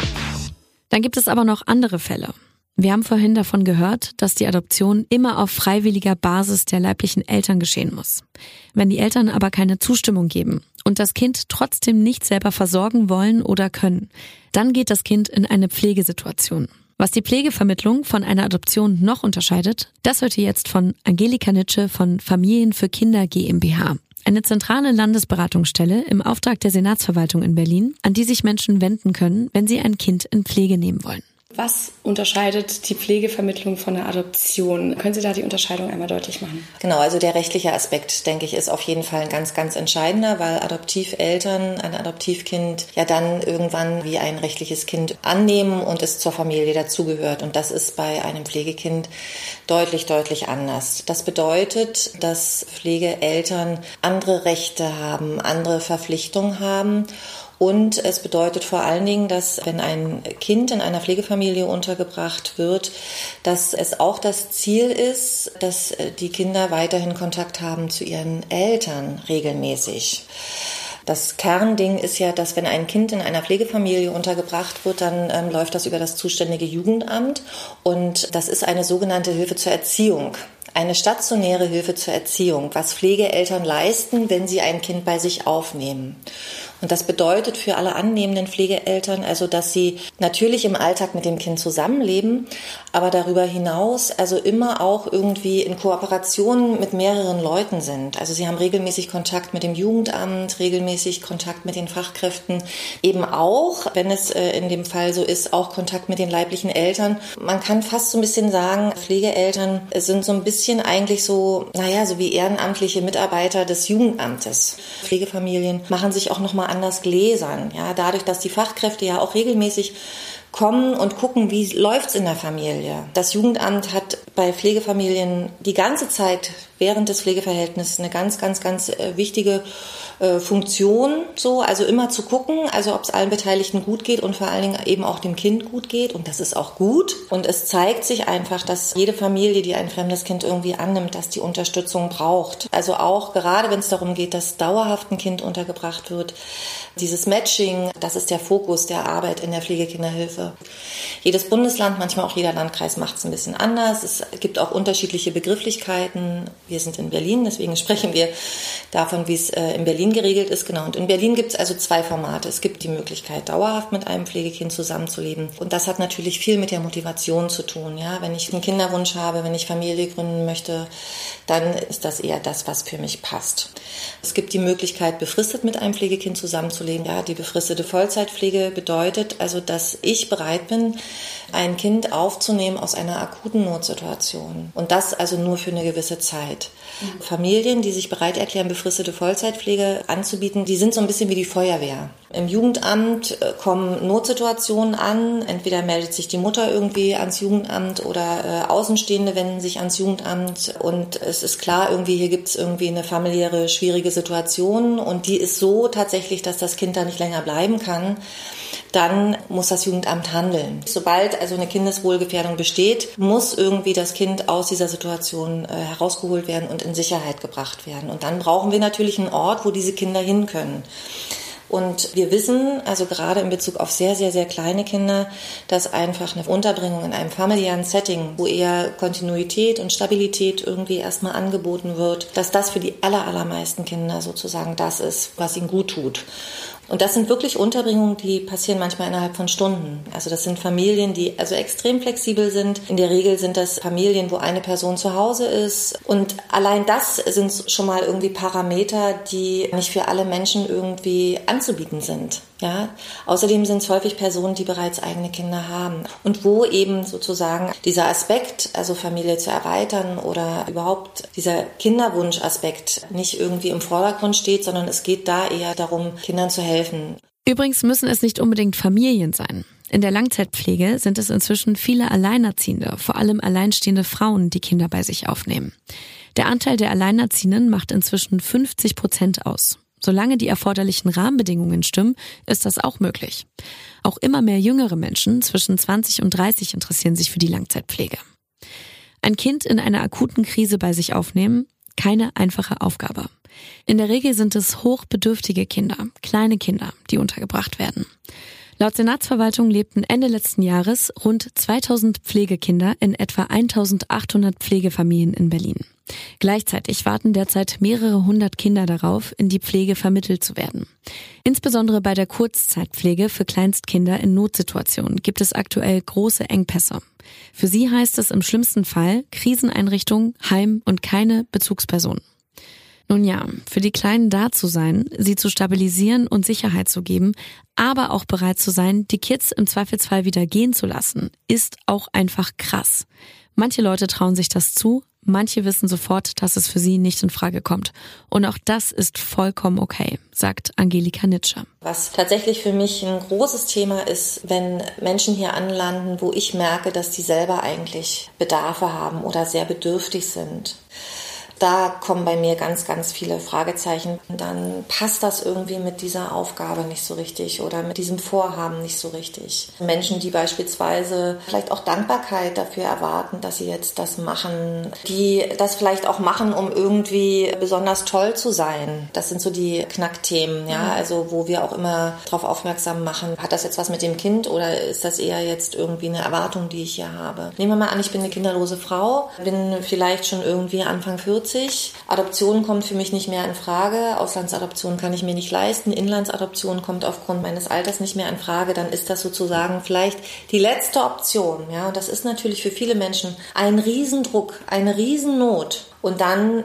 F: Dann gibt es aber noch andere Fälle. Wir haben vorhin davon gehört, dass die Adoption immer auf freiwilliger Basis der leiblichen Eltern geschehen muss. Wenn die Eltern aber keine Zustimmung geben und das Kind trotzdem nicht selber versorgen wollen oder können, dann geht das Kind in eine Pflegesituation. Was die Pflegevermittlung von einer Adoption noch unterscheidet, das hört ihr jetzt von Angelika Nitsche von Familien für Kinder GmbH. Eine zentrale Landesberatungsstelle im Auftrag der Senatsverwaltung in Berlin, an die sich Menschen wenden können, wenn sie ein Kind in Pflege nehmen wollen.
I: Was unterscheidet die Pflegevermittlung von der Adoption? Können Sie da die Unterscheidung einmal deutlich machen?
D: Genau, also der rechtliche Aspekt, denke ich, ist auf jeden Fall ein ganz, ganz entscheidender, weil Adoptiveltern ein Adoptivkind ja dann irgendwann wie ein rechtliches Kind annehmen und es zur Familie dazugehört. Und das ist bei einem Pflegekind deutlich, deutlich anders. Das bedeutet, dass Pflegeeltern andere Rechte haben, andere Verpflichtungen haben. Und es bedeutet vor allen Dingen, dass wenn ein Kind in einer Pflegefamilie untergebracht wird, dass es auch das Ziel ist, dass die Kinder weiterhin Kontakt haben zu ihren Eltern regelmäßig. Das Kernding ist ja, dass wenn ein Kind in einer Pflegefamilie untergebracht wird, dann läuft das über das zuständige Jugendamt und das ist eine sogenannte Hilfe zur Erziehung. Eine stationäre Hilfe zur Erziehung, was Pflegeeltern leisten, wenn sie ein Kind bei sich aufnehmen. Und das bedeutet für alle annehmenden Pflegeeltern also, dass sie natürlich im Alltag mit dem Kind zusammenleben, aber darüber hinaus also immer auch irgendwie in Kooperation mit mehreren Leuten sind. Also sie haben regelmäßig Kontakt mit dem Jugendamt, regelmäßig Kontakt mit den Fachkräften, eben auch, wenn es in dem Fall so ist, auch Kontakt mit den leiblichen Eltern. Man kann fast so ein bisschen sagen, Pflegeeltern sind so ein bisschen eigentlich so, so wie ehrenamtliche Mitarbeiter des Jugendamtes. Pflegefamilien machen sich auch nochmal anders gläsern. Ja, dadurch, dass die Fachkräfte ja auch regelmäßig kommen und gucken, wie läuft's in der Familie. Das Jugendamt hat bei Pflegefamilien die ganze Zeit während des Pflegeverhältnisses eine ganz, ganz, ganz wichtige Funktion, so, also immer zu gucken, also ob es allen Beteiligten gut geht und vor allen Dingen eben auch dem Kind gut geht, und das ist auch gut. Und es zeigt sich einfach, dass jede Familie, die ein fremdes Kind irgendwie annimmt, dass die Unterstützung braucht. Also auch gerade, wenn es darum geht, dass dauerhaft ein Kind untergebracht wird, dieses Matching, das ist der Fokus der Arbeit in der Pflegekinderhilfe. Jedes Bundesland, manchmal auch jeder Landkreis macht es ein bisschen anders. Es gibt auch unterschiedliche Begrifflichkeiten. Wir sind in Berlin, deswegen sprechen wir davon, wie es in Berlin geregelt ist. Genau. Und in Berlin gibt es also 2 Formate. Es gibt die Möglichkeit, dauerhaft mit einem Pflegekind zusammenzuleben. Und das hat natürlich viel mit der Motivation zu tun. Ja? Wenn ich einen Kinderwunsch habe, wenn ich Familie gründen möchte, dann ist das eher das, was für mich passt. Es gibt die Möglichkeit, befristet mit einem Pflegekind zusammenzuleben. Ja, die befristete Vollzeitpflege bedeutet also, dass ich bereit bin, ein Kind aufzunehmen aus einer akuten Notsituation. Und das also nur für eine gewisse Zeit. Familien, die sich bereit erklären, befristete Vollzeitpflege anzubieten, die sind so ein bisschen wie die Feuerwehr. Im Jugendamt kommen Notsituationen an. Entweder meldet sich die Mutter irgendwie ans Jugendamt oder Außenstehende wenden sich ans Jugendamt. Und es ist klar, irgendwie hier gibt es irgendwie eine familiäre, schwierige Situation. Und die ist so tatsächlich, dass das Kind da nicht länger bleiben kann. Dann muss das Jugendamt handeln. Sobald also eine Kindeswohlgefährdung besteht, muss irgendwie das Kind aus dieser Situation herausgeholt werden und in Sicherheit gebracht werden. Und dann brauchen wir natürlich einen Ort, wo diese Kinder hin können. Und wir wissen, also gerade in Bezug auf sehr, sehr, sehr kleine Kinder, dass einfach eine Unterbringung in einem familiären Setting, wo eher Kontinuität und Stabilität irgendwie erstmal angeboten wird, dass das für die allermeisten Kinder sozusagen das ist, was ihnen gut tut. Und das sind wirklich Unterbringungen, die passieren manchmal innerhalb von Stunden. Also das sind Familien, die also extrem flexibel sind. In der Regel sind das Familien, wo eine Person zu Hause ist. Und allein das sind schon mal irgendwie Parameter, die nicht für alle Menschen irgendwie anzubieten sind. Ja, außerdem sind es häufig Personen, die bereits eigene Kinder haben und wo eben sozusagen dieser Aspekt, also Familie zu erweitern oder überhaupt dieser Kinderwunschaspekt nicht irgendwie im Vordergrund steht, sondern es geht da eher darum, Kindern zu helfen.
F: Übrigens müssen es nicht unbedingt Familien sein. In der Langzeitpflege sind es inzwischen viele Alleinerziehende, vor allem alleinstehende Frauen, die Kinder bei sich aufnehmen. Der Anteil der Alleinerziehenden macht inzwischen 50% aus. Solange die erforderlichen Rahmenbedingungen stimmen, ist das auch möglich. Auch immer mehr jüngere Menschen zwischen 20 und 30 interessieren sich für die Langzeitpflege. Ein Kind in einer akuten Krise bei sich aufnehmen, keine einfache Aufgabe. In der Regel sind es hochbedürftige Kinder, kleine Kinder, die untergebracht werden. Laut Senatsverwaltung lebten Ende letzten Jahres rund 2000 Pflegekinder in etwa 1800 Pflegefamilien in Berlin. Gleichzeitig warten derzeit mehrere hundert Kinder darauf, in die Pflege vermittelt zu werden. Insbesondere bei der Kurzzeitpflege für Kleinstkinder in Notsituationen gibt es aktuell große Engpässe. Für sie heißt es im schlimmsten Fall Kriseneinrichtung, Heim und keine Bezugsperson. Nun ja, für die Kleinen da zu sein, sie zu stabilisieren und Sicherheit zu geben, aber auch bereit zu sein, die Kids im Zweifelsfall wieder gehen zu lassen, ist auch einfach krass. Manche Leute trauen sich das zu, manche wissen sofort, dass es für sie nicht in Frage kommt. Und auch das ist vollkommen okay, sagt Angelika Nitsche.
D: Was tatsächlich für mich ein großes Thema ist, wenn Menschen hier anlanden, wo ich merke, dass die selber eigentlich Bedarfe haben oder sehr bedürftig sind. Da kommen bei mir ganz, ganz viele Fragezeichen. Dann passt das irgendwie mit dieser Aufgabe nicht so richtig oder mit diesem Vorhaben nicht so richtig. Menschen, die beispielsweise vielleicht auch Dankbarkeit dafür erwarten, dass sie jetzt das machen, die das vielleicht auch machen, um irgendwie besonders toll zu sein. Das sind so die Knackthemen, ja, also wo wir auch immer darauf aufmerksam machen, hat das jetzt was mit dem Kind oder ist das eher jetzt irgendwie eine Erwartung, die ich hier habe? Nehmen wir mal an, ich bin eine kinderlose Frau, bin vielleicht schon irgendwie Anfang 40. Adoption kommt für mich nicht mehr in Frage. Auslandsadoption kann ich mir nicht leisten. Inlandsadoption kommt aufgrund meines Alters nicht mehr in Frage. Dann ist das sozusagen vielleicht die letzte Option. Ja, und das ist natürlich für viele Menschen ein Riesendruck, eine Riesennot. Und dann,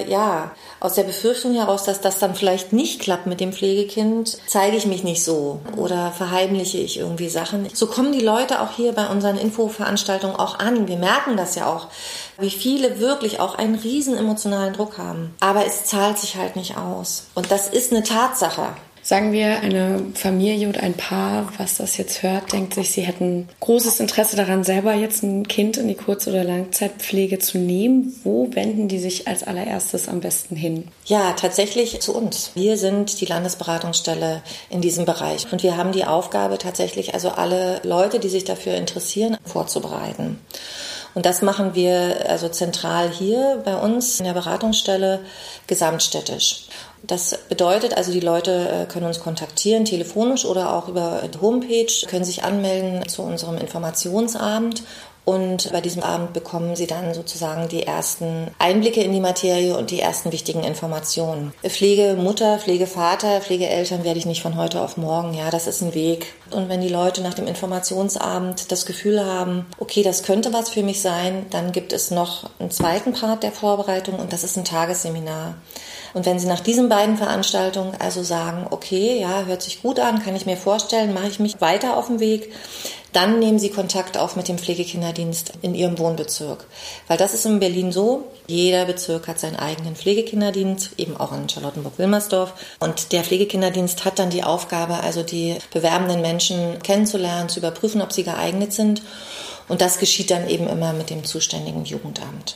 D: aus der Befürchtung heraus, dass das dann vielleicht nicht klappt mit dem Pflegekind, zeige ich mich nicht so oder verheimliche ich irgendwie Sachen. So kommen die Leute auch hier bei unseren Infoveranstaltungen auch an. Wir merken das ja auch, wie viele wirklich auch einen riesen emotionalen Druck haben. Aber es zahlt sich halt nicht aus. Und das ist eine Tatsache.
I: Sagen wir, eine Familie oder ein Paar, was das jetzt hört, denkt sich, sie hätten großes Interesse daran, selber jetzt ein Kind in die Kurz- oder Langzeitpflege zu nehmen. Wo wenden die sich als allererstes am besten hin?
D: Ja, tatsächlich zu uns. Wir sind die Landesberatungsstelle in diesem Bereich. Und wir haben die Aufgabe, tatsächlich also alle Leute, die sich dafür interessieren, vorzubereiten. Und das machen wir also zentral hier bei uns in der Beratungsstelle gesamtstädtisch. Das bedeutet also, die Leute können uns kontaktieren, telefonisch oder auch über die Homepage, können sich anmelden zu unserem Informationsabend. Und bei diesem Abend bekommen sie dann sozusagen die ersten Einblicke in die Materie und die ersten wichtigen Informationen. Pflegemutter, Pflegevater, Pflegeeltern werde ich nicht von heute auf morgen. Ja, das ist ein Weg. Und wenn die Leute nach dem Informationsabend das Gefühl haben, okay, das könnte was für mich sein, dann gibt es noch einen zweiten Part der Vorbereitung und das ist ein Tagesseminar. Und wenn Sie nach diesen beiden Veranstaltungen also sagen, okay, ja, hört sich gut an, kann ich mir vorstellen, mache ich mich weiter auf den Weg, dann nehmen Sie Kontakt auf mit dem Pflegekinderdienst in Ihrem Wohnbezirk. Weil das ist in Berlin so, jeder Bezirk hat seinen eigenen Pflegekinderdienst, eben auch in Charlottenburg-Wilmersdorf. Und der Pflegekinderdienst hat dann die Aufgabe, also die bewerbenden Menschen kennenzulernen, zu überprüfen, ob sie geeignet sind. Und das geschieht dann eben immer mit dem zuständigen Jugendamt.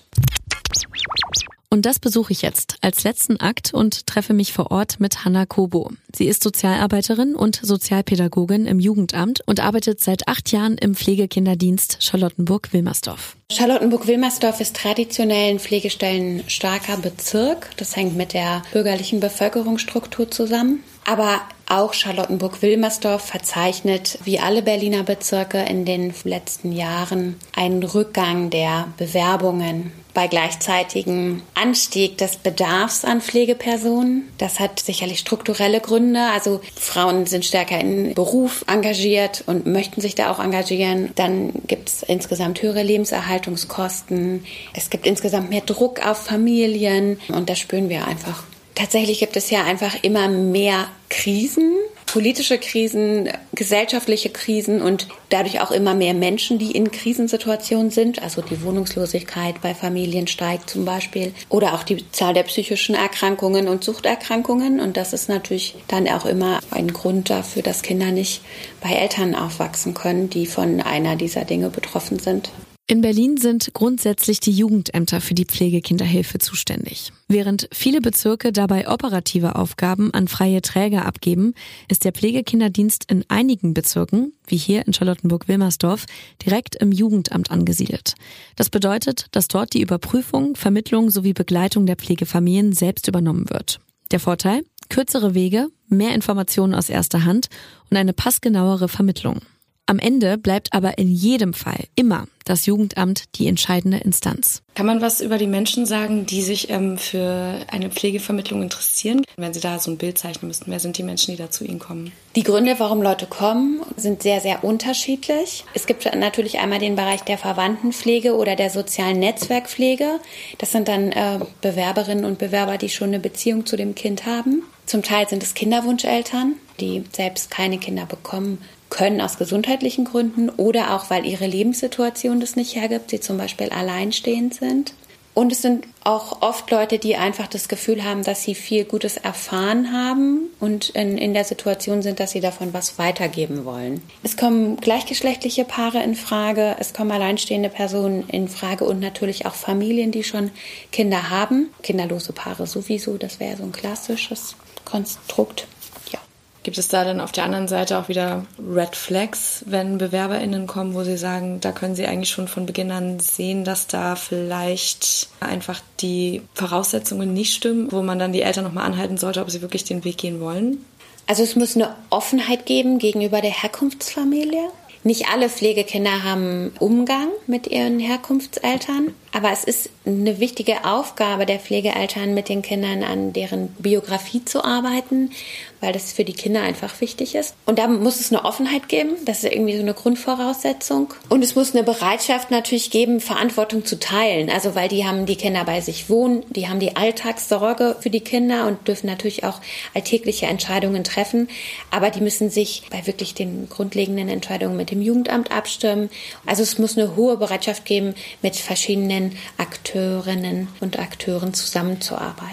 F: Und das besuche ich jetzt als letzten Akt und treffe mich vor Ort mit Hanna Kobo. Sie ist Sozialarbeiterin und Sozialpädagogin im Jugendamt und arbeitet seit 8 Jahren im Pflegekinderdienst Charlottenburg-Wilmersdorf.
C: Charlottenburg-Wilmersdorf ist traditionell ein pflegestellenstarker Bezirk. Das hängt mit der bürgerlichen Bevölkerungsstruktur zusammen. Aber auch Charlottenburg-Wilmersdorf verzeichnet, wie alle Berliner Bezirke, in den letzten Jahren einen Rückgang der Bewerbungen bei gleichzeitigem Anstieg des Bedarfs an Pflegepersonen. Das hat sicherlich strukturelle Gründe. Also Frauen sind stärker in Beruf engagiert und möchten sich da auch engagieren. Dann gibt es insgesamt höhere Lebenserhaltungskosten. Es gibt insgesamt mehr Druck auf Familien und das spüren wir einfach. Tatsächlich gibt es ja einfach immer mehr Krisen, politische Krisen, gesellschaftliche Krisen und dadurch auch immer mehr Menschen, die in Krisensituationen sind. Also die Wohnungslosigkeit bei Familien steigt zum Beispiel oder auch die Zahl der psychischen Erkrankungen und Suchterkrankungen. Und das ist natürlich dann auch immer ein Grund dafür, dass Kinder nicht bei Eltern aufwachsen können, die von einer dieser Dinge betroffen sind.
F: In Berlin sind grundsätzlich die Jugendämter für die Pflegekinderhilfe zuständig. Während viele Bezirke dabei operative Aufgaben an freie Träger abgeben, ist der Pflegekinderdienst in einigen Bezirken, wie hier in Charlottenburg-Wilmersdorf, direkt im Jugendamt angesiedelt. Das bedeutet, dass dort die Überprüfung, Vermittlung sowie Begleitung der Pflegefamilien selbst übernommen wird. Der Vorteil? Kürzere Wege, mehr Informationen aus erster Hand und eine passgenauere Vermittlung. Am Ende bleibt aber in jedem Fall immer das Jugendamt die entscheidende Instanz.
I: Kann man was über die Menschen sagen, die sich für eine Pflegevermittlung interessieren? Wenn Sie da so ein Bild zeichnen müssten, wer sind die Menschen, die da zu Ihnen kommen?
C: Die Gründe, warum Leute kommen, sind sehr, sehr unterschiedlich. Es gibt natürlich einmal den Bereich der Verwandtenpflege oder der sozialen Netzwerkpflege. Das sind dann Bewerberinnen und Bewerber, die schon eine Beziehung zu dem Kind haben. Zum Teil sind es Kinderwunscheltern, die selbst keine Kinder bekommen können aus gesundheitlichen Gründen oder auch, weil ihre Lebenssituation das nicht hergibt, sie zum Beispiel alleinstehend sind. Und es sind auch oft Leute, die einfach das Gefühl haben, dass sie viel Gutes erfahren haben und in der Situation sind, dass sie davon was weitergeben wollen. Es kommen gleichgeschlechtliche Paare in Frage, es kommen alleinstehende Personen in Frage und natürlich auch Familien, die schon Kinder haben. Kinderlose Paare sowieso, das wäre so ein klassisches Konstrukt.
I: Gibt es da dann auf der anderen Seite auch wieder Red Flags, wenn BewerberInnen kommen, wo Sie sagen, da können Sie eigentlich schon von Beginn an sehen, dass da vielleicht einfach die Voraussetzungen nicht stimmen, wo man dann die Eltern nochmal anhalten sollte, ob sie wirklich den Weg gehen wollen?
C: Also es muss eine Offenheit geben gegenüber der Herkunftsfamilie. Nicht alle Pflegekinder haben Umgang mit ihren Herkunftseltern, aber es ist eine wichtige Aufgabe der Pflegeeltern, mit den Kindern an deren Biografie zu arbeiten, weil das für die Kinder einfach wichtig ist. Und da muss es eine Offenheit geben, das ist irgendwie so eine Grundvoraussetzung. Und es muss eine Bereitschaft natürlich geben, Verantwortung zu teilen. Also weil die haben die Kinder bei sich wohnen, die haben die Alltagssorge für die Kinder und dürfen natürlich auch alltägliche Entscheidungen treffen. Aber die müssen sich bei wirklich den grundlegenden Entscheidungen mit dem Jugendamt abstimmen. Also es muss eine hohe Bereitschaft geben, mit verschiedenen Akteurinnen und Akteuren zusammenzuarbeiten.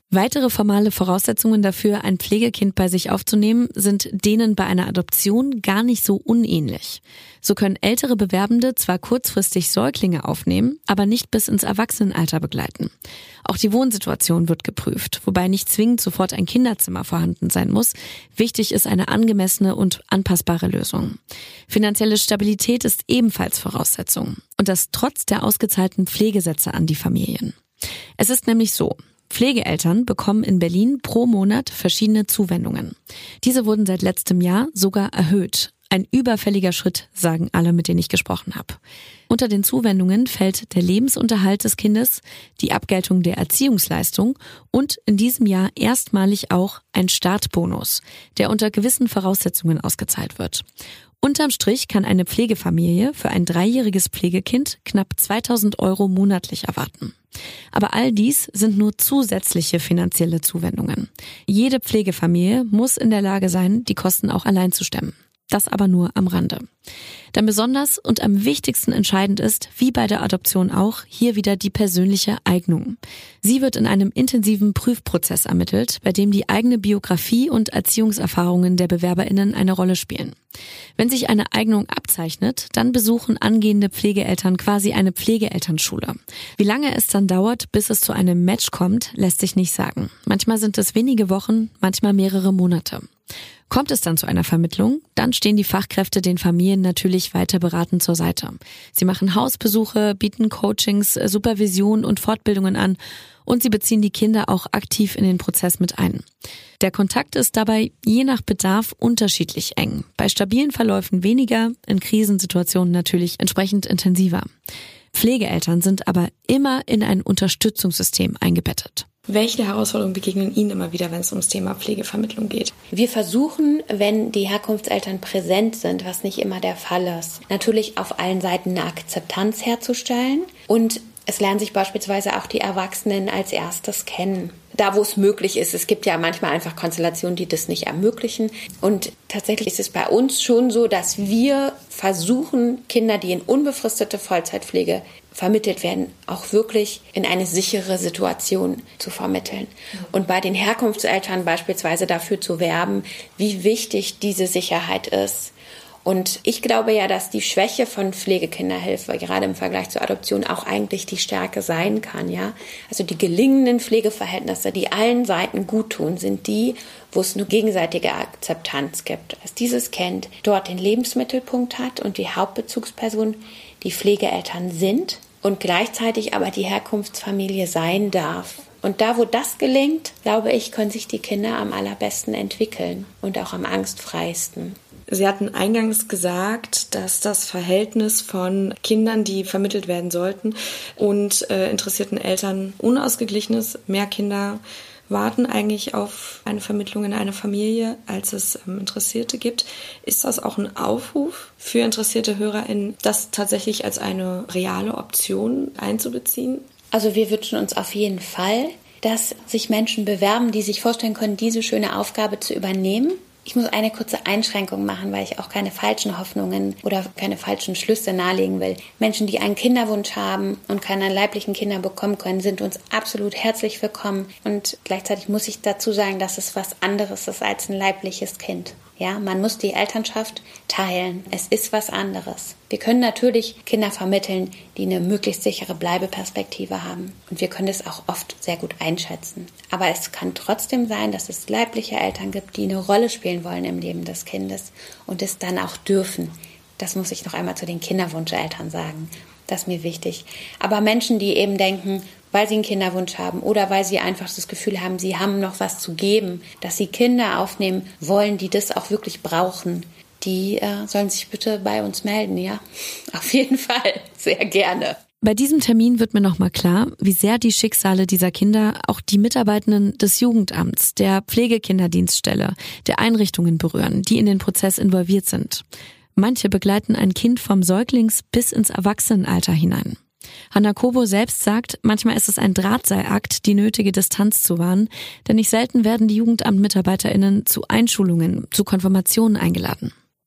F: Weitere formale Voraussetzungen dafür, ein Pflegekind bei sich aufzunehmen, sind denen bei einer Adoption gar nicht so unähnlich. So können ältere Bewerbende zwar kurzfristig Säuglinge aufnehmen, aber nicht bis ins Erwachsenenalter begleiten. Auch die Wohnsituation wird geprüft, wobei nicht zwingend sofort ein Kinderzimmer vorhanden sein muss. Wichtig ist eine angemessene und anpassbare Lösung. Finanzielle Stabilität ist ebenfalls Voraussetzung. Und das trotz der ausgezahlten Pflegesätze an die Familien. Es ist nämlich so: Pflegeeltern bekommen in Berlin pro Monat verschiedene Zuwendungen. Diese wurden seit letztem Jahr sogar erhöht. Ein überfälliger Schritt, sagen alle, mit denen ich gesprochen habe. Unter den Zuwendungen fällt der Lebensunterhalt des Kindes, die Abgeltung der Erziehungsleistung und in diesem Jahr erstmalig auch ein Startbonus, der unter gewissen Voraussetzungen ausgezahlt wird. Unterm Strich kann eine Pflegefamilie für ein 3-jähriges Pflegekind knapp 2.000 € monatlich erwarten. Aber all dies sind nur zusätzliche finanzielle Zuwendungen. Jede Pflegefamilie muss in der Lage sein, die Kosten auch allein zu stemmen. Das aber nur am Rande. Denn besonders und am wichtigsten entscheidend ist, wie bei der Adoption auch, hier wieder die persönliche Eignung. Sie wird in einem intensiven Prüfprozess ermittelt, bei dem die eigene Biografie und Erziehungserfahrungen der BewerberInnen eine Rolle spielen. Wenn sich eine Eignung abzeichnet, dann besuchen angehende Pflegeeltern quasi eine Pflegeelternschule. Wie lange es dann dauert, bis es zu einem Match kommt, lässt sich nicht sagen. Manchmal sind es wenige Wochen, manchmal mehrere Monate. Kommt es dann zu einer Vermittlung, dann stehen die Fachkräfte den Familien natürlich weiter beratend zur Seite. Sie machen Hausbesuche, bieten Coachings, Supervision und Fortbildungen an und sie beziehen die Kinder auch aktiv in den Prozess mit ein. Der Kontakt ist dabei je nach Bedarf unterschiedlich eng. Bei stabilen Verläufen weniger, in Krisensituationen natürlich entsprechend intensiver. Pflegeeltern sind aber immer in ein Unterstützungssystem eingebettet.
I: Welche Herausforderungen begegnen Ihnen immer wieder, wenn es ums Thema Pflegevermittlung geht?
A: Wir versuchen, wenn die Herkunftseltern präsent sind, was nicht immer der Fall ist, natürlich auf allen Seiten eine Akzeptanz herzustellen. Und es lernen sich beispielsweise auch die Erwachsenen als erstes kennen. Da, wo es möglich ist. Es gibt ja manchmal einfach Konstellationen, die das nicht ermöglichen. Und tatsächlich ist es bei uns schon so, dass wir versuchen, Kinder, die in unbefristete Vollzeitpflege vermittelt werden, auch wirklich in eine sichere Situation zu vermitteln. Und bei den Herkunftseltern beispielsweise dafür zu werben, wie wichtig diese Sicherheit ist. Und ich glaube ja, dass die Schwäche von Pflegekinderhilfe, gerade im Vergleich zur Adoption, auch eigentlich die Stärke sein kann, ja. Also die gelingenden Pflegeverhältnisse, die allen Seiten gut tun, sind die, wo es nur gegenseitige Akzeptanz gibt. Dass dieses Kind dort den Lebensmittelpunkt hat und die Hauptbezugsperson die Pflegeeltern sind und gleichzeitig aber die Herkunftsfamilie sein darf. Und da, wo das gelingt, glaube ich, können sich die Kinder am allerbesten entwickeln und auch am angstfreisten.
I: Sie hatten eingangs gesagt, dass das Verhältnis von Kindern, die vermittelt werden sollten, und interessierten Eltern unausgeglichen ist. Mehr Kinder warten eigentlich auf eine Vermittlung in eine Familie, als es Interessierte gibt. Ist das auch ein Aufruf für interessierte HörerInnen, das tatsächlich als eine reale Option einzubeziehen?
A: Also wir wünschen uns auf jeden Fall, dass sich Menschen bewerben, die sich vorstellen können, diese schöne Aufgabe zu übernehmen. Ich muss eine kurze Einschränkung machen, weil ich auch keine falschen Hoffnungen oder keine falschen Schlüsse nahelegen will. Menschen, die einen Kinderwunsch haben und keine leiblichen Kinder bekommen können, sind uns absolut herzlich willkommen. Und gleichzeitig muss ich dazu sagen, dass es was anderes ist als ein leibliches Kind. Ja, man muss die Elternschaft teilen. Es ist was anderes. Wir können natürlich Kinder vermitteln, die eine möglichst sichere Bleibeperspektive haben. Und wir können das auch oft sehr gut einschätzen. Aber es kann trotzdem sein, dass es leibliche Eltern gibt, die eine Rolle spielen wollen im Leben des Kindes und es dann auch dürfen. Das muss ich noch einmal zu den Kinderwunscheltern sagen. Das ist mir wichtig. Aber Menschen, die eben denken, weil sie einen Kinderwunsch haben oder weil sie einfach das Gefühl haben, sie haben noch was zu geben, dass sie Kinder aufnehmen wollen, die das auch wirklich brauchen, die sollen sich bitte bei uns melden, ja? Auf jeden Fall, sehr gerne.
F: Bei diesem Termin wird mir nochmal klar, wie sehr die Schicksale dieser Kinder auch die Mitarbeitenden des Jugendamts, der Pflegekinderdienststelle, der Einrichtungen berühren, die in den Prozess involviert sind. Manche begleiten ein Kind vom Säuglings bis ins Erwachsenenalter hinein. Hanna Kobo selbst sagt, manchmal ist es ein Drahtseilakt, die nötige Distanz zu wahren, denn nicht selten werden die Jugendamtmitarbeiterinnen zu Einschulungen, zu Konfirmationen eingeladen.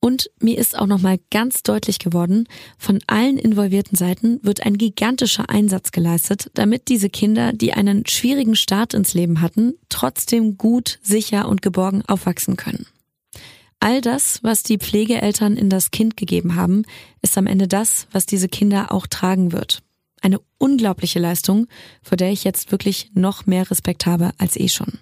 F: Und mir ist auch nochmal ganz deutlich geworden, von allen involvierten Seiten wird ein gigantischer Einsatz geleistet, damit diese Kinder, die einen schwierigen Start ins Leben hatten, trotzdem gut, sicher und geborgen aufwachsen können. All das, was die Pflegeeltern in das Kind gegeben haben, ist am Ende das, was diese Kinder auch tragen wird. Eine unglaubliche Leistung, vor der ich jetzt wirklich noch mehr Respekt habe als schon.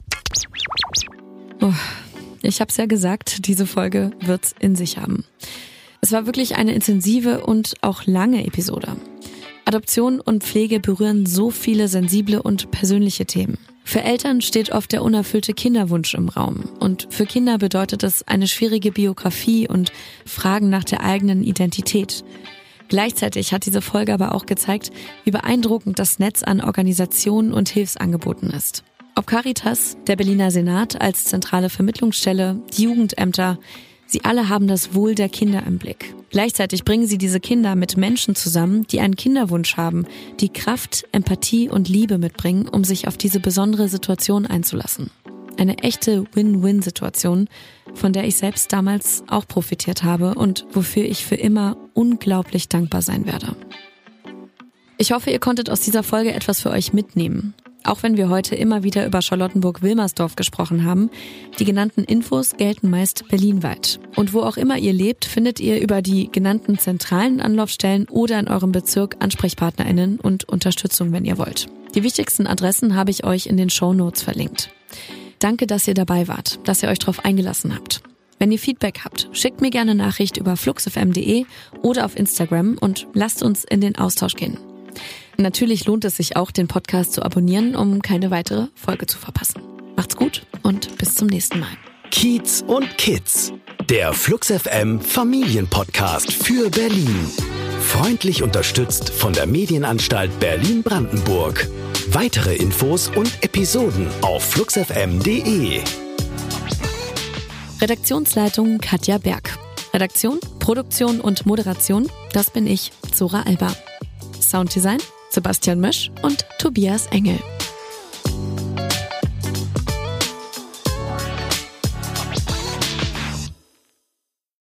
F: Ich hab's ja gesagt, diese Folge wird's in sich haben. Es war wirklich eine intensive und auch lange Episode. Adoption und Pflege berühren so viele sensible und persönliche Themen. Für Eltern steht oft der unerfüllte Kinderwunsch im Raum. Und für Kinder bedeutet es eine schwierige Biografie und Fragen nach der eigenen Identität. Gleichzeitig hat diese Folge aber auch gezeigt, wie beeindruckend das Netz an Organisationen und Hilfsangeboten ist. Ob Caritas, der Berliner Senat als zentrale Vermittlungsstelle, die Jugendämter, sie alle haben das Wohl der Kinder im Blick. Gleichzeitig bringen sie diese Kinder mit Menschen zusammen, die einen Kinderwunsch haben, die Kraft, Empathie und Liebe mitbringen, um sich auf diese besondere Situation einzulassen. Eine echte Win-Win-Situation, von der ich selbst damals auch profitiert habe und wofür ich für immer unglaublich dankbar sein werde. Ich hoffe, ihr konntet aus dieser Folge etwas für euch mitnehmen. Auch wenn wir heute immer wieder über Charlottenburg-Wilmersdorf gesprochen haben, die genannten Infos gelten meist berlinweit. Und wo auch immer ihr lebt, findet ihr über die genannten zentralen Anlaufstellen oder in eurem Bezirk AnsprechpartnerInnen und Unterstützung, wenn ihr wollt. Die wichtigsten Adressen habe ich euch in den Shownotes verlinkt. Danke, dass ihr dabei wart, dass ihr euch darauf eingelassen habt. Wenn ihr Feedback habt, schickt mir gerne eine Nachricht über fluxfm.de oder auf Instagram und lasst uns in den Austausch gehen. Natürlich lohnt es sich auch, den Podcast zu abonnieren, um keine weitere Folge zu verpassen. Macht's gut und bis zum nächsten Mal.
E: Kiez und Kids, der Flux FM Familienpodcast für Berlin. Freundlich unterstützt von der Medienanstalt Berlin-Brandenburg. Weitere Infos und Episoden auf fluxfm.de.
F: Redaktionsleitung Katja Berg. Redaktion, Produktion und Moderation, das bin ich, Zora Alba. Sounddesign Sebastian Mösch und Tobias Engel.